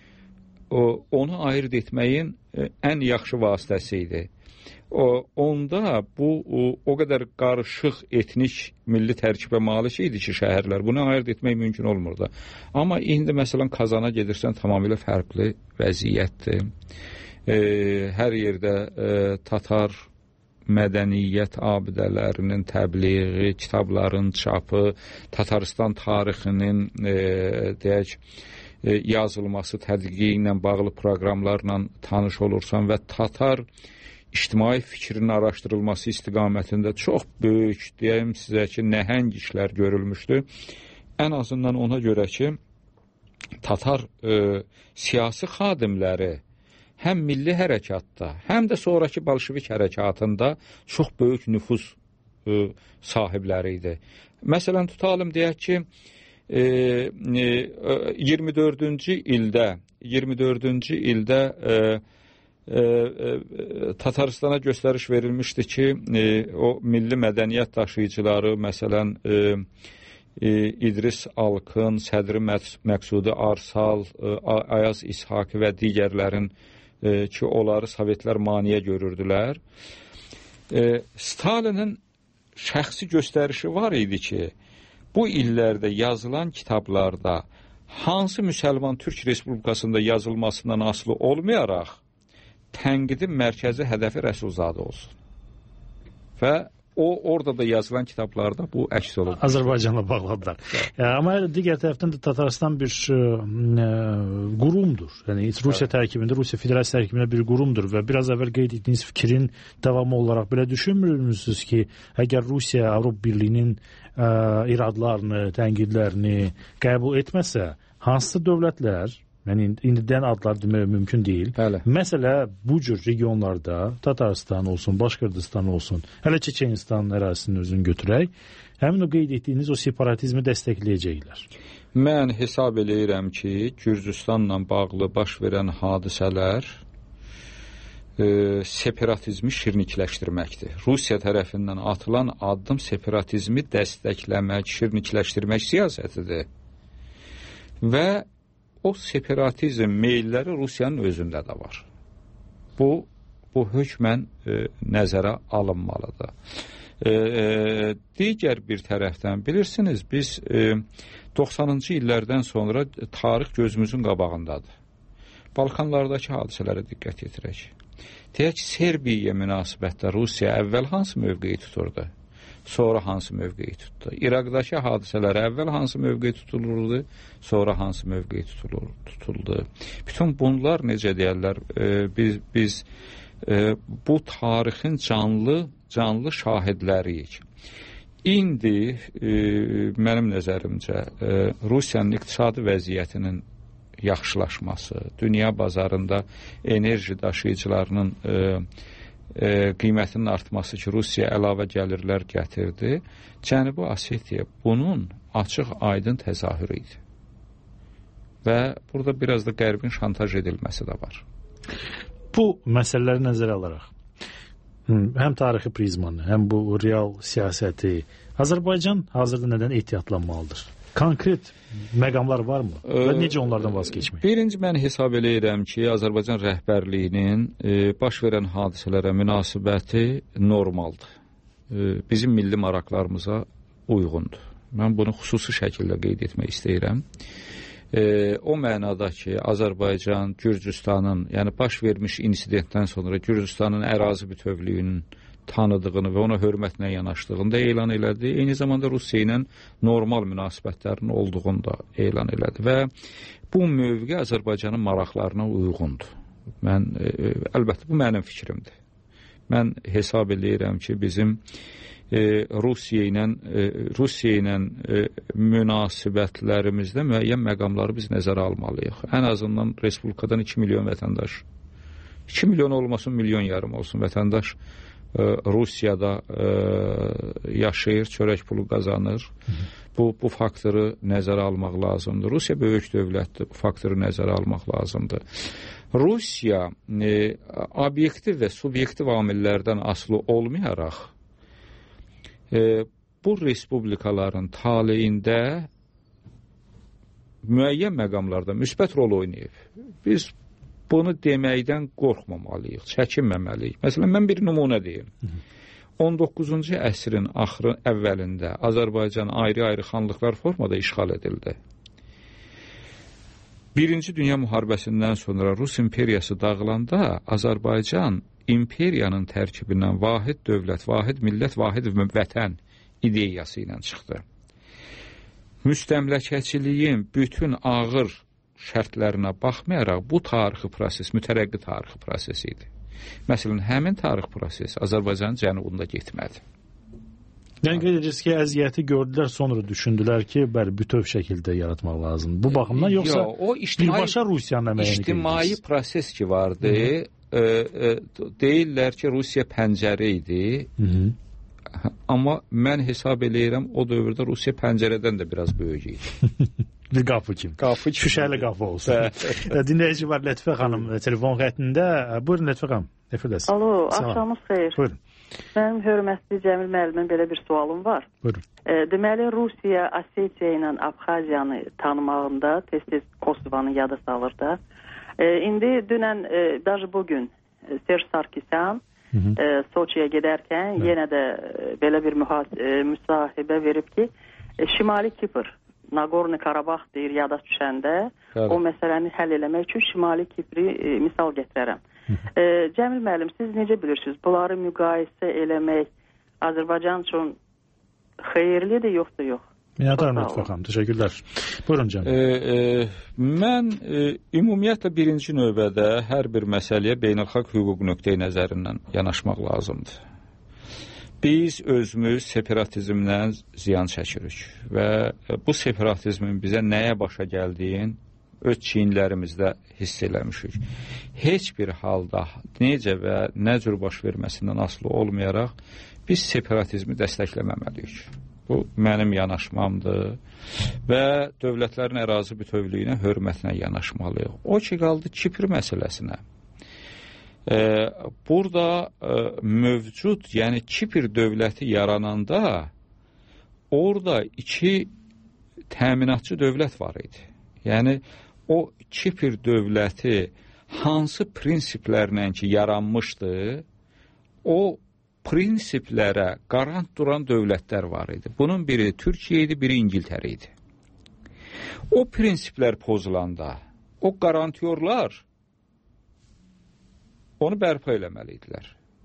o, onu ayırt etməyin ən yaxşı vasitəsi idi. O, onda bu o, o qədər qarışıq etnik milli tərkibə malik idi ki, şəhərlər bunu ayırt etmək mümkün olmurdu. Amma indi məsələn Kazana gedirsən, tamamilə fərqli vəziyyətdir. E, hər yerdə e, Tatar mədəniyyət abidələrinin təbliği, kitabların çapı, Tataristan tarixinin e, deyək, e, yazılması, tədqiqi ilə bağlı proqramlarla tanış olursan və Tatar ictimai fikrinin araşdırılması istiqamətində çox böyük, deyəm sizə ki, nəhəng işlər görülmüşdür. Ən azından ona görə ki, Tatar e, siyasi xadimləri həm milli hərəkatda, həm də sonraki bolşevik hərəkatında çox böyük nüfuz e, sahibləri idi. Məsələn, tutalım deyək ki, e, e, iyirmi dördüncü ildə iyirmi dördüncü ildə e, e, e, Tataristana göstəriş verilmişdi ki, e, o milli mədəniyyət daşıyıcıları, məsələn, e, e, İdris Alkın, Sədri Məqsudi Arsal, e, Ayaz İshaki və digərlərin ki, onları Sovetlər maniyə görürdülər. E, Stalinin şəxsi göstərişi var idi ki, bu illərdə yazılan kitablarda hansı müsəlman Türk Respublikasında yazılmasından asılı olmayaraq tənqidin mərkəzi hədəfi Rəsulzadə olsun. Və o orada da yazılan kitablarda bu əks olunur. Azərbaycanla bağladılar. Ya, amma digər tərəfdən də Tataristan bir e, qurumdur. Yəni Rusiya tərkibində, Rusiya Federasiya tərkibində bir qurumdur və biraz əvvəl qeyd etdiyiniz fikrin davamı olaraq belə düşünmürsünüz ki, əgər Rusiya Avropa Birliyinin e, iradlarını, tənqidlərini qəbul etməsə, hansı dövlətlər, yəni indidən adlar demək mümkün deyil. Bəli. Məsələ bu cür regionlarda Tataristan olsun, Başqırdistan olsun, hələ Çeçenistan ərazisini özünü götürək, həmin o qeyd etdiyiniz o separatizmi dəstəkləyəcəklər. Mən hesab eləyirəm ki, Gürcüstanla bağlı baş verən hadisələr e, separatizmi şirnikləşdirməkdir. Rusiya tərəfindən atılan addım separatizmi dəstəkləmək, şirnikləşdirmək siyasətidir. Və o separatizm meylləri Rusiyanın özündə də var. Bu, bu hökmən e, nəzərə alınmalıdır. E, e, digər bir tərəfdən bilirsiniz, biz e, doxsanıncı illərdən sonra tarix gözümüzün qabağındadır. Balkanlardakı hadisələrə diqqət yetirək. Deyək, Serbiyaya münasibətdə Rusiya əvvəl hansı mövqeyi tuturdu? Sonra hansı mövqeyi tutdu? İraqdakı hadisələrə əvvəl hansı mövqeyi tutulurdu? Sonra hansı mövqeyi tutulur, tutuldu? Bütün bunlar, necə deyərlər, e, biz, biz e, bu tarixin canlı, canlı şahidləriyik. İndi e, mənim nəzərimcə e, Rusiyanın iqtisadi vəziyyətinin yaxşılaşması, dünya bazarında enerji daşıyıcılarının e, e, qiymətinin artması ki, Rusiya əlavə gəlirlər gətirdi, Cənubi Osetiya bunun açıq aydın təzahürü idi. Və burada biraz da Qərbin şantaj edilməsi də var. Bu məsələləri nəzərə alaraq, həm tarixi prizmanı, həm bu real siyasəti, Azərbaycan hazırda nədən ehtiyatlanmalıdır? Konkret məqamlar varmı? Və necə onlardan vaz keçmək? Birinci, mən hesab eləyirəm ki, Azərbaycan rəhbərliyinin e, baş verən hadisələrə münasibəti normaldır. E, bizim milli maraqlarımıza uyğundur. Mən bunu xüsusi şəkildə qeyd etmək istəyirəm. E, o mənada ki, Azərbaycan, Gürcüstanın, yəni baş vermiş insidentdən sonra Gürcüstanın ərazi bütövlüyünün tanıdığını və ona hörmətlə yanaşdığını da elan elədi. Eyni zamanda Rusiya ilə normal münasibətlərin olduğunu da elan elədi və bu mövqe Azərbaycanın maraqlarına uyğundur. Mən, e, əlbəttə, bu mənim fikrimdir. Mən hesab eləyirəm ki, bizim e, Rusiya ilə e, Rusiya ilə e, münasibətlərimizdə müəyyən məqamları biz nəzərə almalıyıq. Ən azından Respublikadan iki milyon vətəndaş, iki milyon olmasın, milyon yarım olsun vətəndaş Rusiyada e, yaşayır, çörək pulu qazanır. Bu, bu faktoru nəzərə almaq lazımdır. Rusiya böyük dövlətdir, bu faktoru nəzərə almaq lazımdır. Rusiya e, obyektiv və subyektiv amillərdən asılı olmayaraq e, bu respublikaların taleyində müəyyən məqamlarda müsbət rol oynayıb. Biz bunu deməkdən qorxmamalıyıq, çəkinməməliyik. Məsələn, mən bir nümunə deyim. on doqquzuncu əsrin axırı əvvəlində Azərbaycan ayrı-ayrı xanlıqlar formada işğal edildi. Birinci Dünya müharibəsindən sonra Rus imperiyası dağılanda Azərbaycan imperiyanın tərkibindən vahid dövlət, vahid millət, vahid vətən ideyası ilə çıxdı. Müstəmləkəçiliyin bütün ağır şərtlərinə baxmayaraq bu tarixi proses mütərəqqi tarixi prosesi idi. Məsələn, həmin tarix prosesi Azərbaycanın cənubunda getmədi. Yəni qeyd edirsiniz ki, əziyyəti gördülər, sonra düşündülər ki, bəli, bütöv şəkildə yaratmaq lazımdır. Bu baxımdan yoxsa Yo, o ictimai, birbaşa Rusiyanın əməyini ictimai proses ki vardı, e, e, deyirlər ki, Rusiya pəncərə idi. Hı -hı. Amma mən hesab eləyirəm, o dövrdə Rusiya pəncərədən də biraz böyük idi. Bir qapı kimi. Qapı kimi. Şüşəli qapı olsun. Dinləyici var Lətifə xanım telefon xəttində. Buyurun Lətifə xanım. Efərdəsin. Alo, axşamınız xeyir. Buyurun. Mənim hörmətli Cəmil müəllimin belə bir sualım var. Buyurun. E, deməli, Rusiya Osetiya ilə Abxaziyanı tanımağında tez-tez Kosovanı yada salır da. E, indi dünən, e, даже bugün Serj Sarkisyan e, Soçiyə gedərkən yenə də e, belə bir mühas e, müsahibə verib ki, e, Şimali Kipr Nagorno Qarabağ deyir yada düşəndə evet. O məsələni həll eləmək üçün Şimali Kipri e, misal gətirərəm. e, Cəmil müəllim, siz necə bilirsiniz? Bunları müqayisə eləmək Azərbaycan üçün xeyirlidir, yoxsa yox? Minnətdarım Lütfə xanım, təşəkkürlər. Buyurun Cəmil. E, e, mən e, ümumiyyətlə birinci növbədə hər bir məsələyə beynəlxalq hüquq nöqteyi nəzərindən yanaşmaq lazımdır. Biz özümüz separatizmdən ziyan çəkirik və bu separatizmin bizə nəyə başa gəldiyin öz çiyinlərimizdə hiss eləmişik. Heç bir halda necə və nə cür baş verməsindən asılı olmayaraq biz separatizmi dəstəkləməməliyik. Bu mənim yanaşmamdır və dövlətlərin ərazi bütövlüyünə, hörmətinə yanaşmalıyıq. O ki, qaldı Kipr məsələsinə. Ee, burada e, mövcud, yəni Kipr dövləti yarananda orada iki təminatçı dövlət var idi. Yəni o Kipr dövləti hansı prinsiplərlə ki yaranmışdı, o prinsiplərə qarant duran dövlətlər var idi. Bunun biri Türkiyə idi, biri İngiltərə idi. O prinsiplər pozulanda o qarantyorlar onu bərpa eləməliydilər.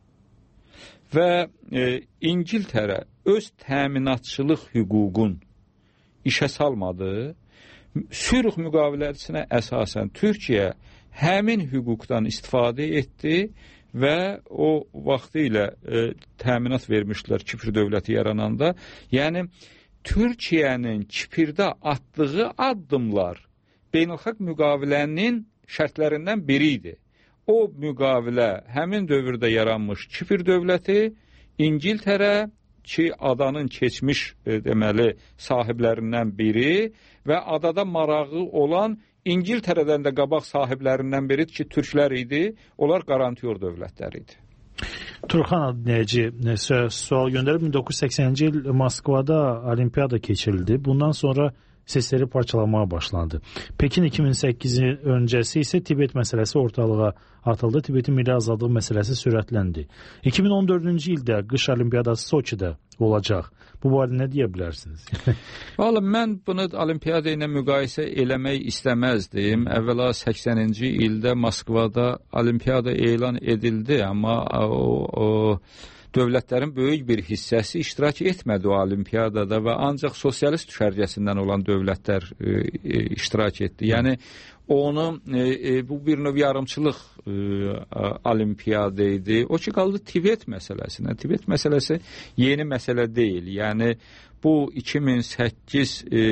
Və e, İngiltərə öz təminatçılıq hüququn işə salmadı. Sülh müqaviləsinə əsasən Türkiyə həmin hüquqdan istifadə etdi və o vaxtı ilə e, təminat vermişlər Kipr dövləti yarananda. Yəni Türkiyənin Kiprdə atdığı addımlar beynəlxalq müqavilənin şərtlərindən biri idi. O müqavilə həmin dövrdə yaranmış Kipr dövləti İngiltərə ki adanın keçmiş e, deməli sahiblərindən biri və adada marağı olan İngiltərədən də qabaq sahiblərindən biri ki türklər idi, onlar qarantyor dövlətlər idi. Turxan Adnəci sual göndərib, min doqquz yüz səksəninci il Moskvada olimpiyada keçirildi. Bundan sonra sesləri parçalamaya başlandı. Pekin iki min səkkizi öncəsi isə Tibet məsələsi ortalığa atıldı. Tibetin milli azadlıq məsələsi sürətləndi. iki min on dördüncü ildə qış olimpiyadası Soçidə olacaq. Bu barədə nə deyə bilərsiniz? Vallahi mən bunu olimpiyada ilə müqayisə eləmək istəməzdim. Əvvəla səksəninci ildə Moskvada olimpiyada elan edildi, amma o, o dövlətlərin böyük bir hissəsi iştirak etmədi o olimpiyadada və ancaq sosialist düşərgəsindən olan dövlətlər e, e, iştirak etdi. Yəni onu e, e, bu bir növ yarımçılıq e, olimpiyada idi. O ki qaldı Tibet məsələsinə. Tibet məsələsi yeni məsələ deyil. Yəni bu iki min səkkiz e,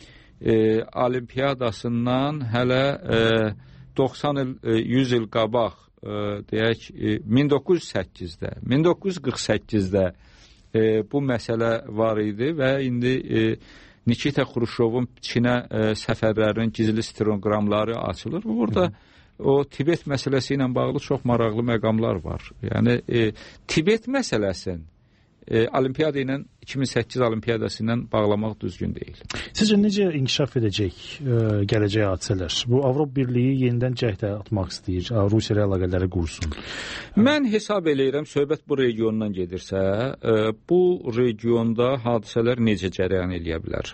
e, olimpiyadasından hələ e, doxsan il, e, yüz il qabaq deyək min doqquz yüz səkkizdə, min doqquz yüz qırx səkkizdə e, bu məsələ var idi və indi e, Nikita Xruşovun Çinə e, səfərlərinin gizli stenoqramları açılır. Burada o Tibet məsələsi ilə bağlı çox maraqlı məqamlar var. Yəni e, Tibet məsələsini e, olimpiyada ilə iki min səkkiz olimpiyadası ilə bağlamaq düzgün deyil. Sizcə necə inkişaf edəcək e, gələcək hadisələr? Bu Avropa Birliyi yenidən cəhdə atmaq istəyir, Rusiya ilə əlaqələri qursun. Mən hesab eləyirəm, söhbət bu regiondan gedirsə, e, bu regionda hadisələr necə cərəyan eləyə bilər?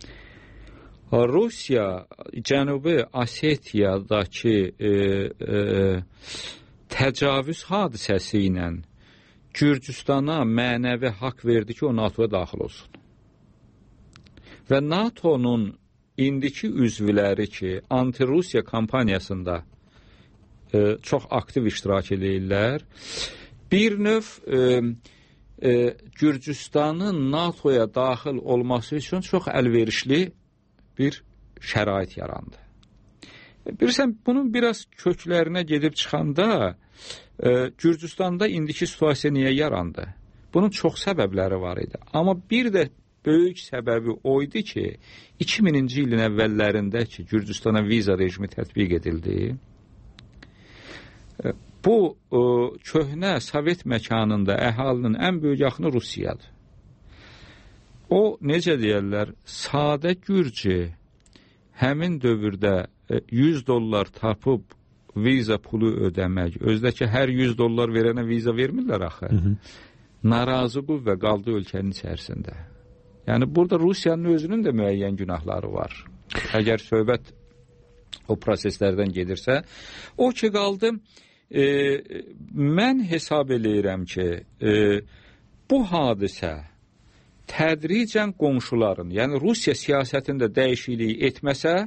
Rusiya Cənubi Osetiyadakı e, e, təcavüz hadisəsi ilə Gürcüstana mənəvi haqq verdi ki, o NATOya daxil olsun. Və NATO'nun indiki üzvləri ki, anti-Rusiya kampaniyasında e, çox aktiv iştirak edirlər, bir növ e, e, Gürcüstanın NATOya daxil olması üçün çox əlverişli bir şərait yarandı. Bilirsən, bunun biraz köklərinə gedib çıxanda e, Gürcüstanda indiki situasiya niyə yarandı? Bunun çox səbəbləri var idi. Amma bir də böyük səbəbi o idi ki, iki mininci ilin əvvəllərində ki, Gürcüstana viza rejimi tətbiq edildi. E, bu e, köhnə Sovet məkanında əhalinin ən böyük yaxını Rusiyadır. O, necə deyərlər, sadə Gürcü həmin dövrdə yüz dollar tapıb viza pulu ödəmək, özdəki hər yüz dollar verənə viza vermirlər axı. Hı -hı. Narazı qüvvə qaldı ölkənin içərisində. Yəni burada Rusiyanın özünün də müəyyən günahları var. Əgər söhbət o proseslərdən gedirsə, o ki qaldı, e, mən hesab eləyirəm ki, e, bu hadisə tədricən qonşuların, yəni Rusiya siyasətində dəyişikliyi etməsə,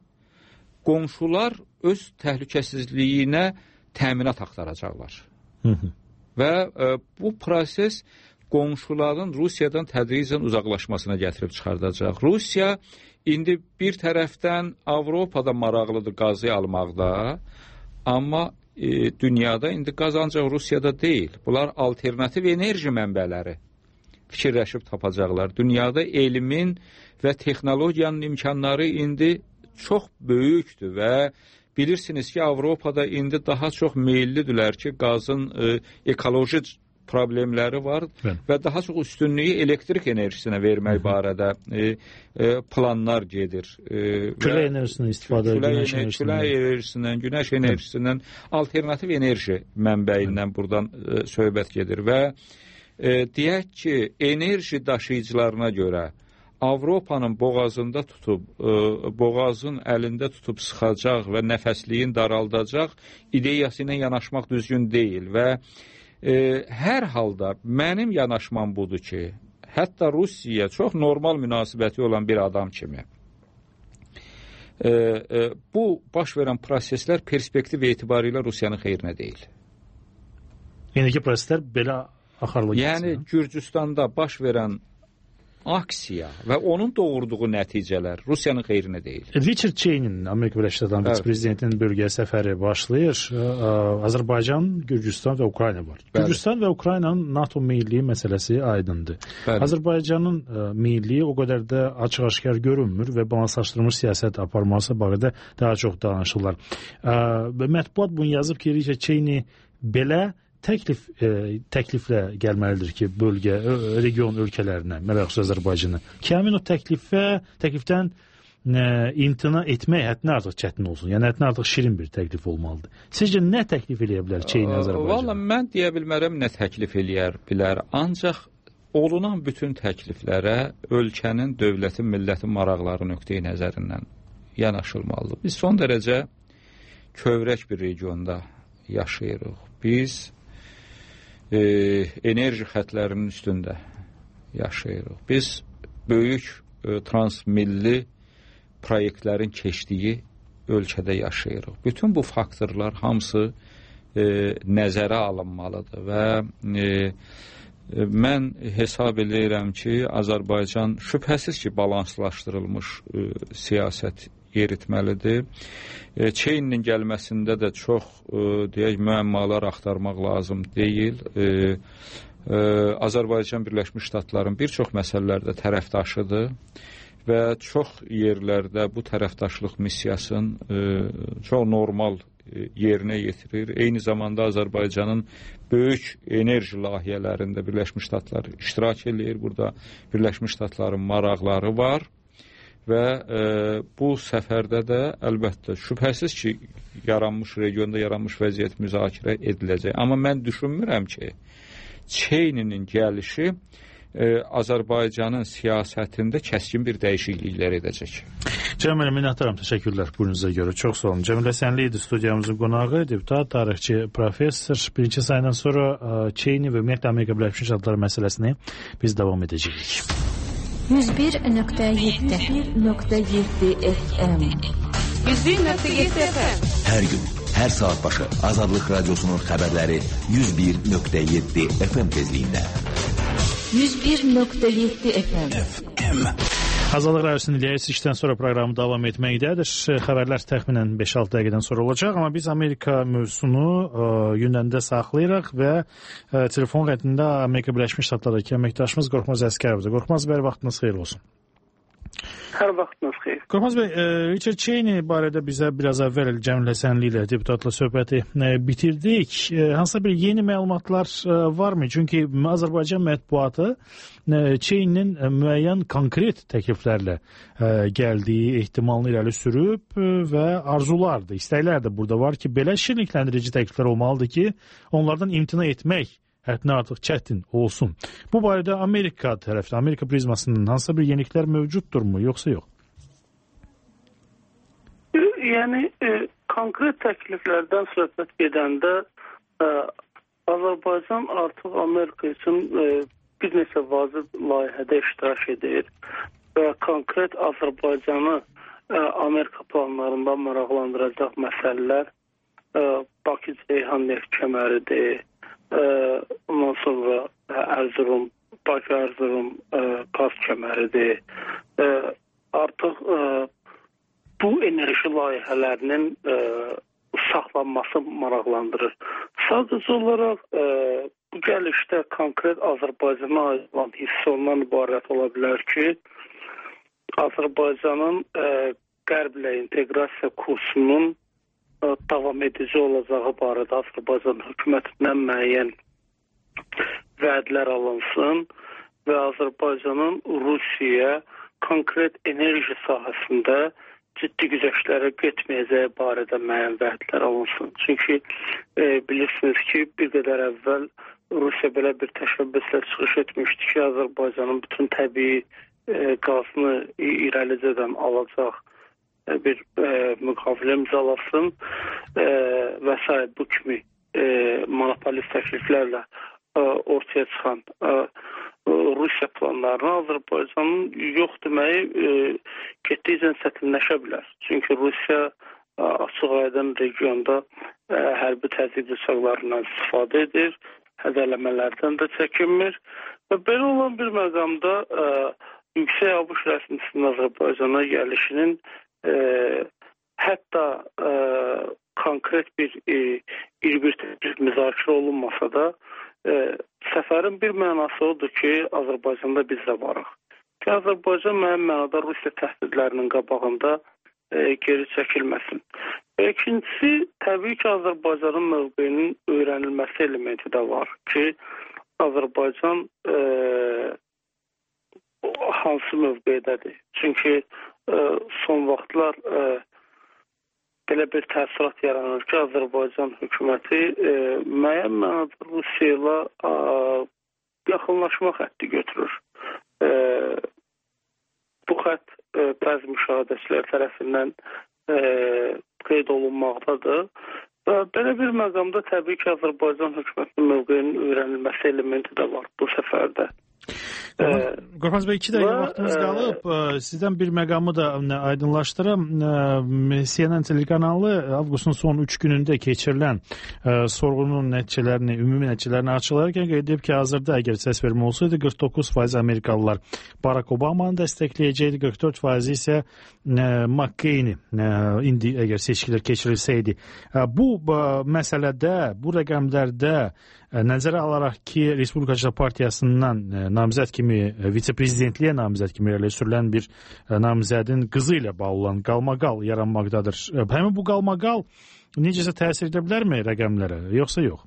qonşular öz təhlükəsizliyinə təminat axtaracaqlar. Hı -hı. Və e, bu proses qonşuların Rusiyadan tədricən uzaqlaşmasına gətirib çıxardacaq. Rusiya indi bir tərəfdən Avropada maraqlıdır qazı almaqda, amma e, dünyada indi qaz ancaq Rusiyada deyil. Bunlar alternativ enerji mənbələri fikirləşib tapacaqlar. Dünyada elmin və texnologiyanın imkanları indi çox böyükdür və bilirsiniz ki, Avropada indi daha çox meyillidirlər ki, qazın e, ekoloji problemləri var evet. Və daha çox üstünlüyü elektrik enerjisinə vermək barədə e, e, planlar gedir. E, Külə enerjisindən istifadə edir. Külə enerjisindən, günəş enerjisindən, alternativ enerji mənbəyindən buradan e, söhbət gedir və e, deyək ki, enerji daşıyıcılarına görə Avropanın boğazında tutub, e, boğazın əlində tutub sıxacaq və nəfəsliyin daraldacaq ideyası ilə yanaşmaq düzgün deyil və e, hər halda mənim yanaşmam budur ki, hətta Rusiyaya çox normal münasibəti olan bir adam kimi e, e, bu baş verən proseslər perspektiv etibarilə Rusiyanın xeyrinə deyil. İndiki proseslər belə axarlı getsin. Yəni Gürcüstanda baş verən aksiya və onun doğurduğu nəticələr Rusiyanın xeyrinə deyil. Richard Cheney'nin, Amerika Birləşmiş Ştatlarının evet. Vitse-prezidentinin bölgəyə səfəri başlayır. Azərbaycan, Gürcüstan və Ukrayna var. Bəli. Gürcüstan və Ukraynanın NATO meyilliyi məsələsi aydındır. Bəli. Azərbaycanın meyilliyi o qədər də açıq-aşkar görünmür və balanslaşdırılmış siyasət aparması barədə daha çox danışırlar. Mətbuat bunu yazıb ki, Richard Cheney belə təklif e, təkliflə gəlməlidir ki, bölgə, region ölkələrinə, məxsus Azərbaycana. Ki, həmin o təklifə, təklifdən e, imtina etmək həddindən artıq çətin olsun. Yəni, həddindən artıq şirin bir təklif olmalıdır. Sizcə, nə təklif eləyə bilər Çeyni Azərbaycana? Valla, mən deyə bilmərəm nə təklif eləyər bilər. Ancaq olunan bütün təkliflərə ölkənin, dövlətin, millətin maraqları nöqteyi nəzərindən yanaşılmalıdır. Biz son dərəcə kövrək bir regionda yaşayırıq. Biz E, enerji xətlərinin üstündə yaşayırıq. Biz böyük e, transmilli proyektlərin keçdiyi ölkədə yaşayırıq. Bütün bu faktorlar hamısı e, nəzərə alınmalıdır və e, e, mən hesab edirəm ki, Azərbaycan şübhəsiz ki, balanslaşdırılmış e, siyasət yeritməlidir. E, Çeynin gəlməsində də çox e, deyək, müəmmalar axtarmaq lazım deyil. E, e, Azərbaycan Birləşmiş Ştatların bir çox məsələlərdə tərəfdaşıdır və çox yerlərdə bu tərəfdaşlıq missiyasını e, çox normal e, yerinə yetirir. Eyni zamanda Azərbaycanın böyük enerji layihələrində Birləşmiş Ştatlar iştirak edir. Burada Birləşmiş Ştatların maraqları var. Və e, bu səfərdə də əlbəttə şübhəsiz ki, yaranmış regionda yaranmış vəziyyət müzakirə ediləcək. Amma mən düşünmürəm ki, Çeyninin gəlişi e, Azərbaycanın siyasətində kəskin bir dəyişikliklər edəcək. Cəmilə, minnətdaram, təşəkkürlər buyunuza görə. Çox sağ olun. Cəmilə Sənli idi studiyamızın qonağı, deputat, tarixçi, professor. Birinci sayından sonra Çeyni və ümumiyyətlə Amerika Birləşmiş Ştatları məsələsini biz davam edəcəyik. yüz bir nöqtə yeddi nöqtə yeddi F M yüz bir nöqtə yeddi F M Hər gün, hər saat başı Azadlıq Radiosunun xəbərləri yüz bir nöqtə yeddi F M tezliyində. yüz bir nöqtə yeddi F M Azadlıq Radiosunun iləyəsi işdən sonra proqramı davam etməkdədir. Xəbərlər təxminən beş altı dəqiqədən sonra olacaq, amma biz Amerika mövzusunu ə, gündəmdə saxlayırıq və ə, telefon xəttində Amerika Birləşmiş Ştatlarındakı əməkdaşımız Qorxmaz Əsgərovdur. Qorxmaz bəy, vaxtınız xeyir olsun. Hər vaxtınız xeyir. Qorxmaz bəy, Richard Cheney barədə bizə biraz əvvəl Cəmilə Sənli ilə deputatla söhbəti bitirdik. Hansısa bir yeni məlumatlar varmı? Çünki Azərbaycan mətbuatı Cheney'nin müəyyən konkret təkliflərlə gəldiyi ehtimalını irəli sürüb və arzulardır, istəklər də burada var ki, belə şirinlikləndirici təkliflər olmalıdır ki, onlardan imtina etmək həddindən artıq çətin olsun. Bu barədə Amerika tərəfdə, Amerika prizmasından hansısa bir yeniliklər mövcuddurmu, yoxsa yox? Yəni, e, konkret təkliflərdən söhbət gedəndə e, Azərbaycan artıq Amerika üçün e, bir neçə vacib layihədə iştirak edir və konkret Azərbaycanı e, Amerika planlarında maraqlandıracaq məsələlər e, Bakı-Ceyhan neft kəməridir, e, ondan sonra Ərzurum, Bakı-Ərzurum e, qaz kəməridir. E, artıq e, bu enerji layihələrinin e, saxlanması maraqlandırır. Sadəcə olaraq e, bu gəlişdə konkret Azərbaycana ait olan hissə ondan ibarət ola bilər ki, Azərbaycanın e, qərblə inteqrasiya kursunun e, davam edici olacağı barədə Azərbaycan hökumətindən müəyyən vədlər alınsın və Azərbaycanın Rusiyaya konkret enerji sahəsində ciddi güzəştlərə getməyəcəyi barədə müəyyən vədlər alınsın. Çünki e, bilirsiniz ki, bir qədər əvvəl Rusiya belə bir təşəbbüslə çıxış etmişdi ki, Azərbaycanın bütün təbii e, qazını irəlicədən alacaq e, bir e, müqavilə imzalasın e, və s. bu kimi e, monopolist təkliflərlə e, ortaya çıxan e, Rusiya planlarına Azərbaycanın yox deməyi e, getdikcə çətinləşə bilər. Çünki Rusiya e, açıq aydın regionda e, hərbi təzyiq uçaqlarından istifadə edir, hədələmələrdən də çəkinmir və belə olan bir məqamda e, yüksək ABŞ rəsmisinin Azərbaycana gəlişinin e, hətta e, konkret bir e, bir təklif müzakirə olunmasa da e, səfərin bir mənası odur ki, Azərbaycanda biz də varıq. Ki, Azərbaycan müəyyən mənada Rusiya təhdidlərinin qabağında e, geri çəkilməsin. Və ikincisi, təbii ki, Azərbaycanın mövqeyinin öyrənilməsi elementi də var ki, Azərbaycan e, hansı mövqeydədir? Çünki e, son vaxtlar e, belə bir təəssürat yaranır ki, Azərbaycan hökuməti e, müəyyən mənada Rusiya ilə e, yaxınlaşma xətti götürür. E, bu xətt e, bəzi müşahidəçilər tərəfindən e, qeyd olunmaqdadır və belə bir məqamda təbii ki, Azərbaycan hökumətinin mövqeyinin öyrənilməsi elementi də var bu səfərdə. Qorxmaz bəy, iki dəqiqə vaxtımız qalıb. Sizdən bir məqamı da aydınlaşdırım. C N N telekanalı avqustun son üç günündə keçirilən sorğunun nəticələrini, ümumi nəticələrini açıqlarkən qeyd edib ki, hazırda əgər səs vermə olsaydı qırx doqquz faiz Amerikalılar Barack Obamanı dəstəkləyəcəkdi, qırx dörd faiz isə McCain-i indi əgər seçkilər keçirilsəydi. Bu məsələdə, bu rəqəmlərdə nəzərə alaraq ki, Respublikaçılar Partiyasından namizəd kimi, vitse-prezidentliyə namizəd kimi irəli sürülən bir namizədin qızı ilə bağlı olan qalmaqal yaranmaqdadır. Həmin bu qalmaqal necəsə təsir edə bilərmi rəqəmlərə, yoxsa yox?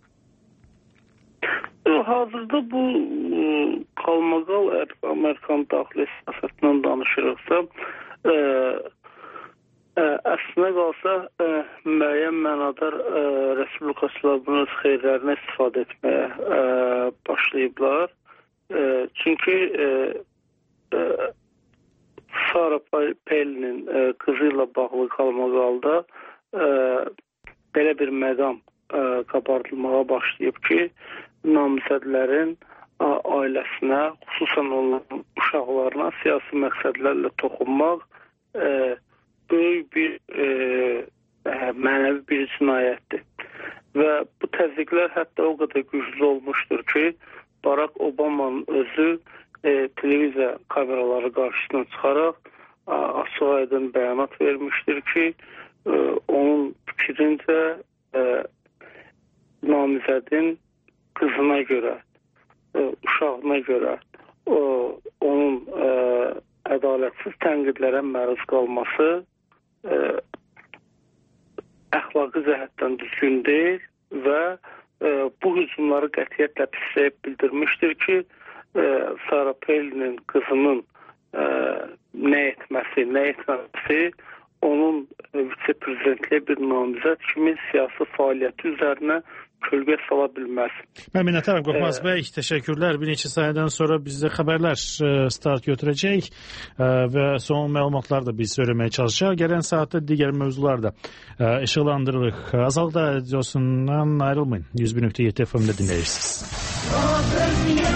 Hazırda bu qalmaqal Amerikan daxili siyasətindən danışırıqsa, e, e, əslində qalsa e, müəyyən mənada e, Respublikaçılar bunu öz xeyirlərinə istifadə etməyə e, başlayıblar. E, çünki e, e, Sarah Palin'in e, qızı ilə bağlı qalmaqalda e, belə bir məqam e, qabardılmağa başlayıb ki, namizədlərin a, ailəsinə, xüsusən onların uşaqlarına siyasi məqsədlərlə toxunmaq e, böyük bir e, e, mənəvi bir cinayətdir. Və bu təzyiqlər hətta o qədər güclü olmuşdur ki, Barack Obama'nın özü e, televiziya kameraları qarşısına çıxaraq açıq aydın bəyanat vermişdir ki, e, onun fikrincə e, namizədin qızına görə, e, uşağına görə o, onun e, ədalətsiz tənqidlərə məruz qalması e, əxlaqi cəhətdən düzgün deyil və e, bu hücumları qətiyyətlə pisləyib bildirmişdir ki, e, Sarah Palin'in qızının e, nə etməsi, nə etməsi onun vitse-prezidentliyə bir namizəd kimi siyasi fəaliyyəti üzərinə kölgə sala bilməz. Mən minnətdaram Qorxmaz bəy, təşəkkürlər. Bir neçə sayədən sonra bizdə xəbərlər start götürəcək və son məlumatlar da biz öyrənməyə çalışacağıq. Gələn saatda digər mövzular da işıqlandırırıq. Azalıq Radiosundan ayrılmayın. yüz bir nöqtə yeddi F M-də dinləyirsiniz.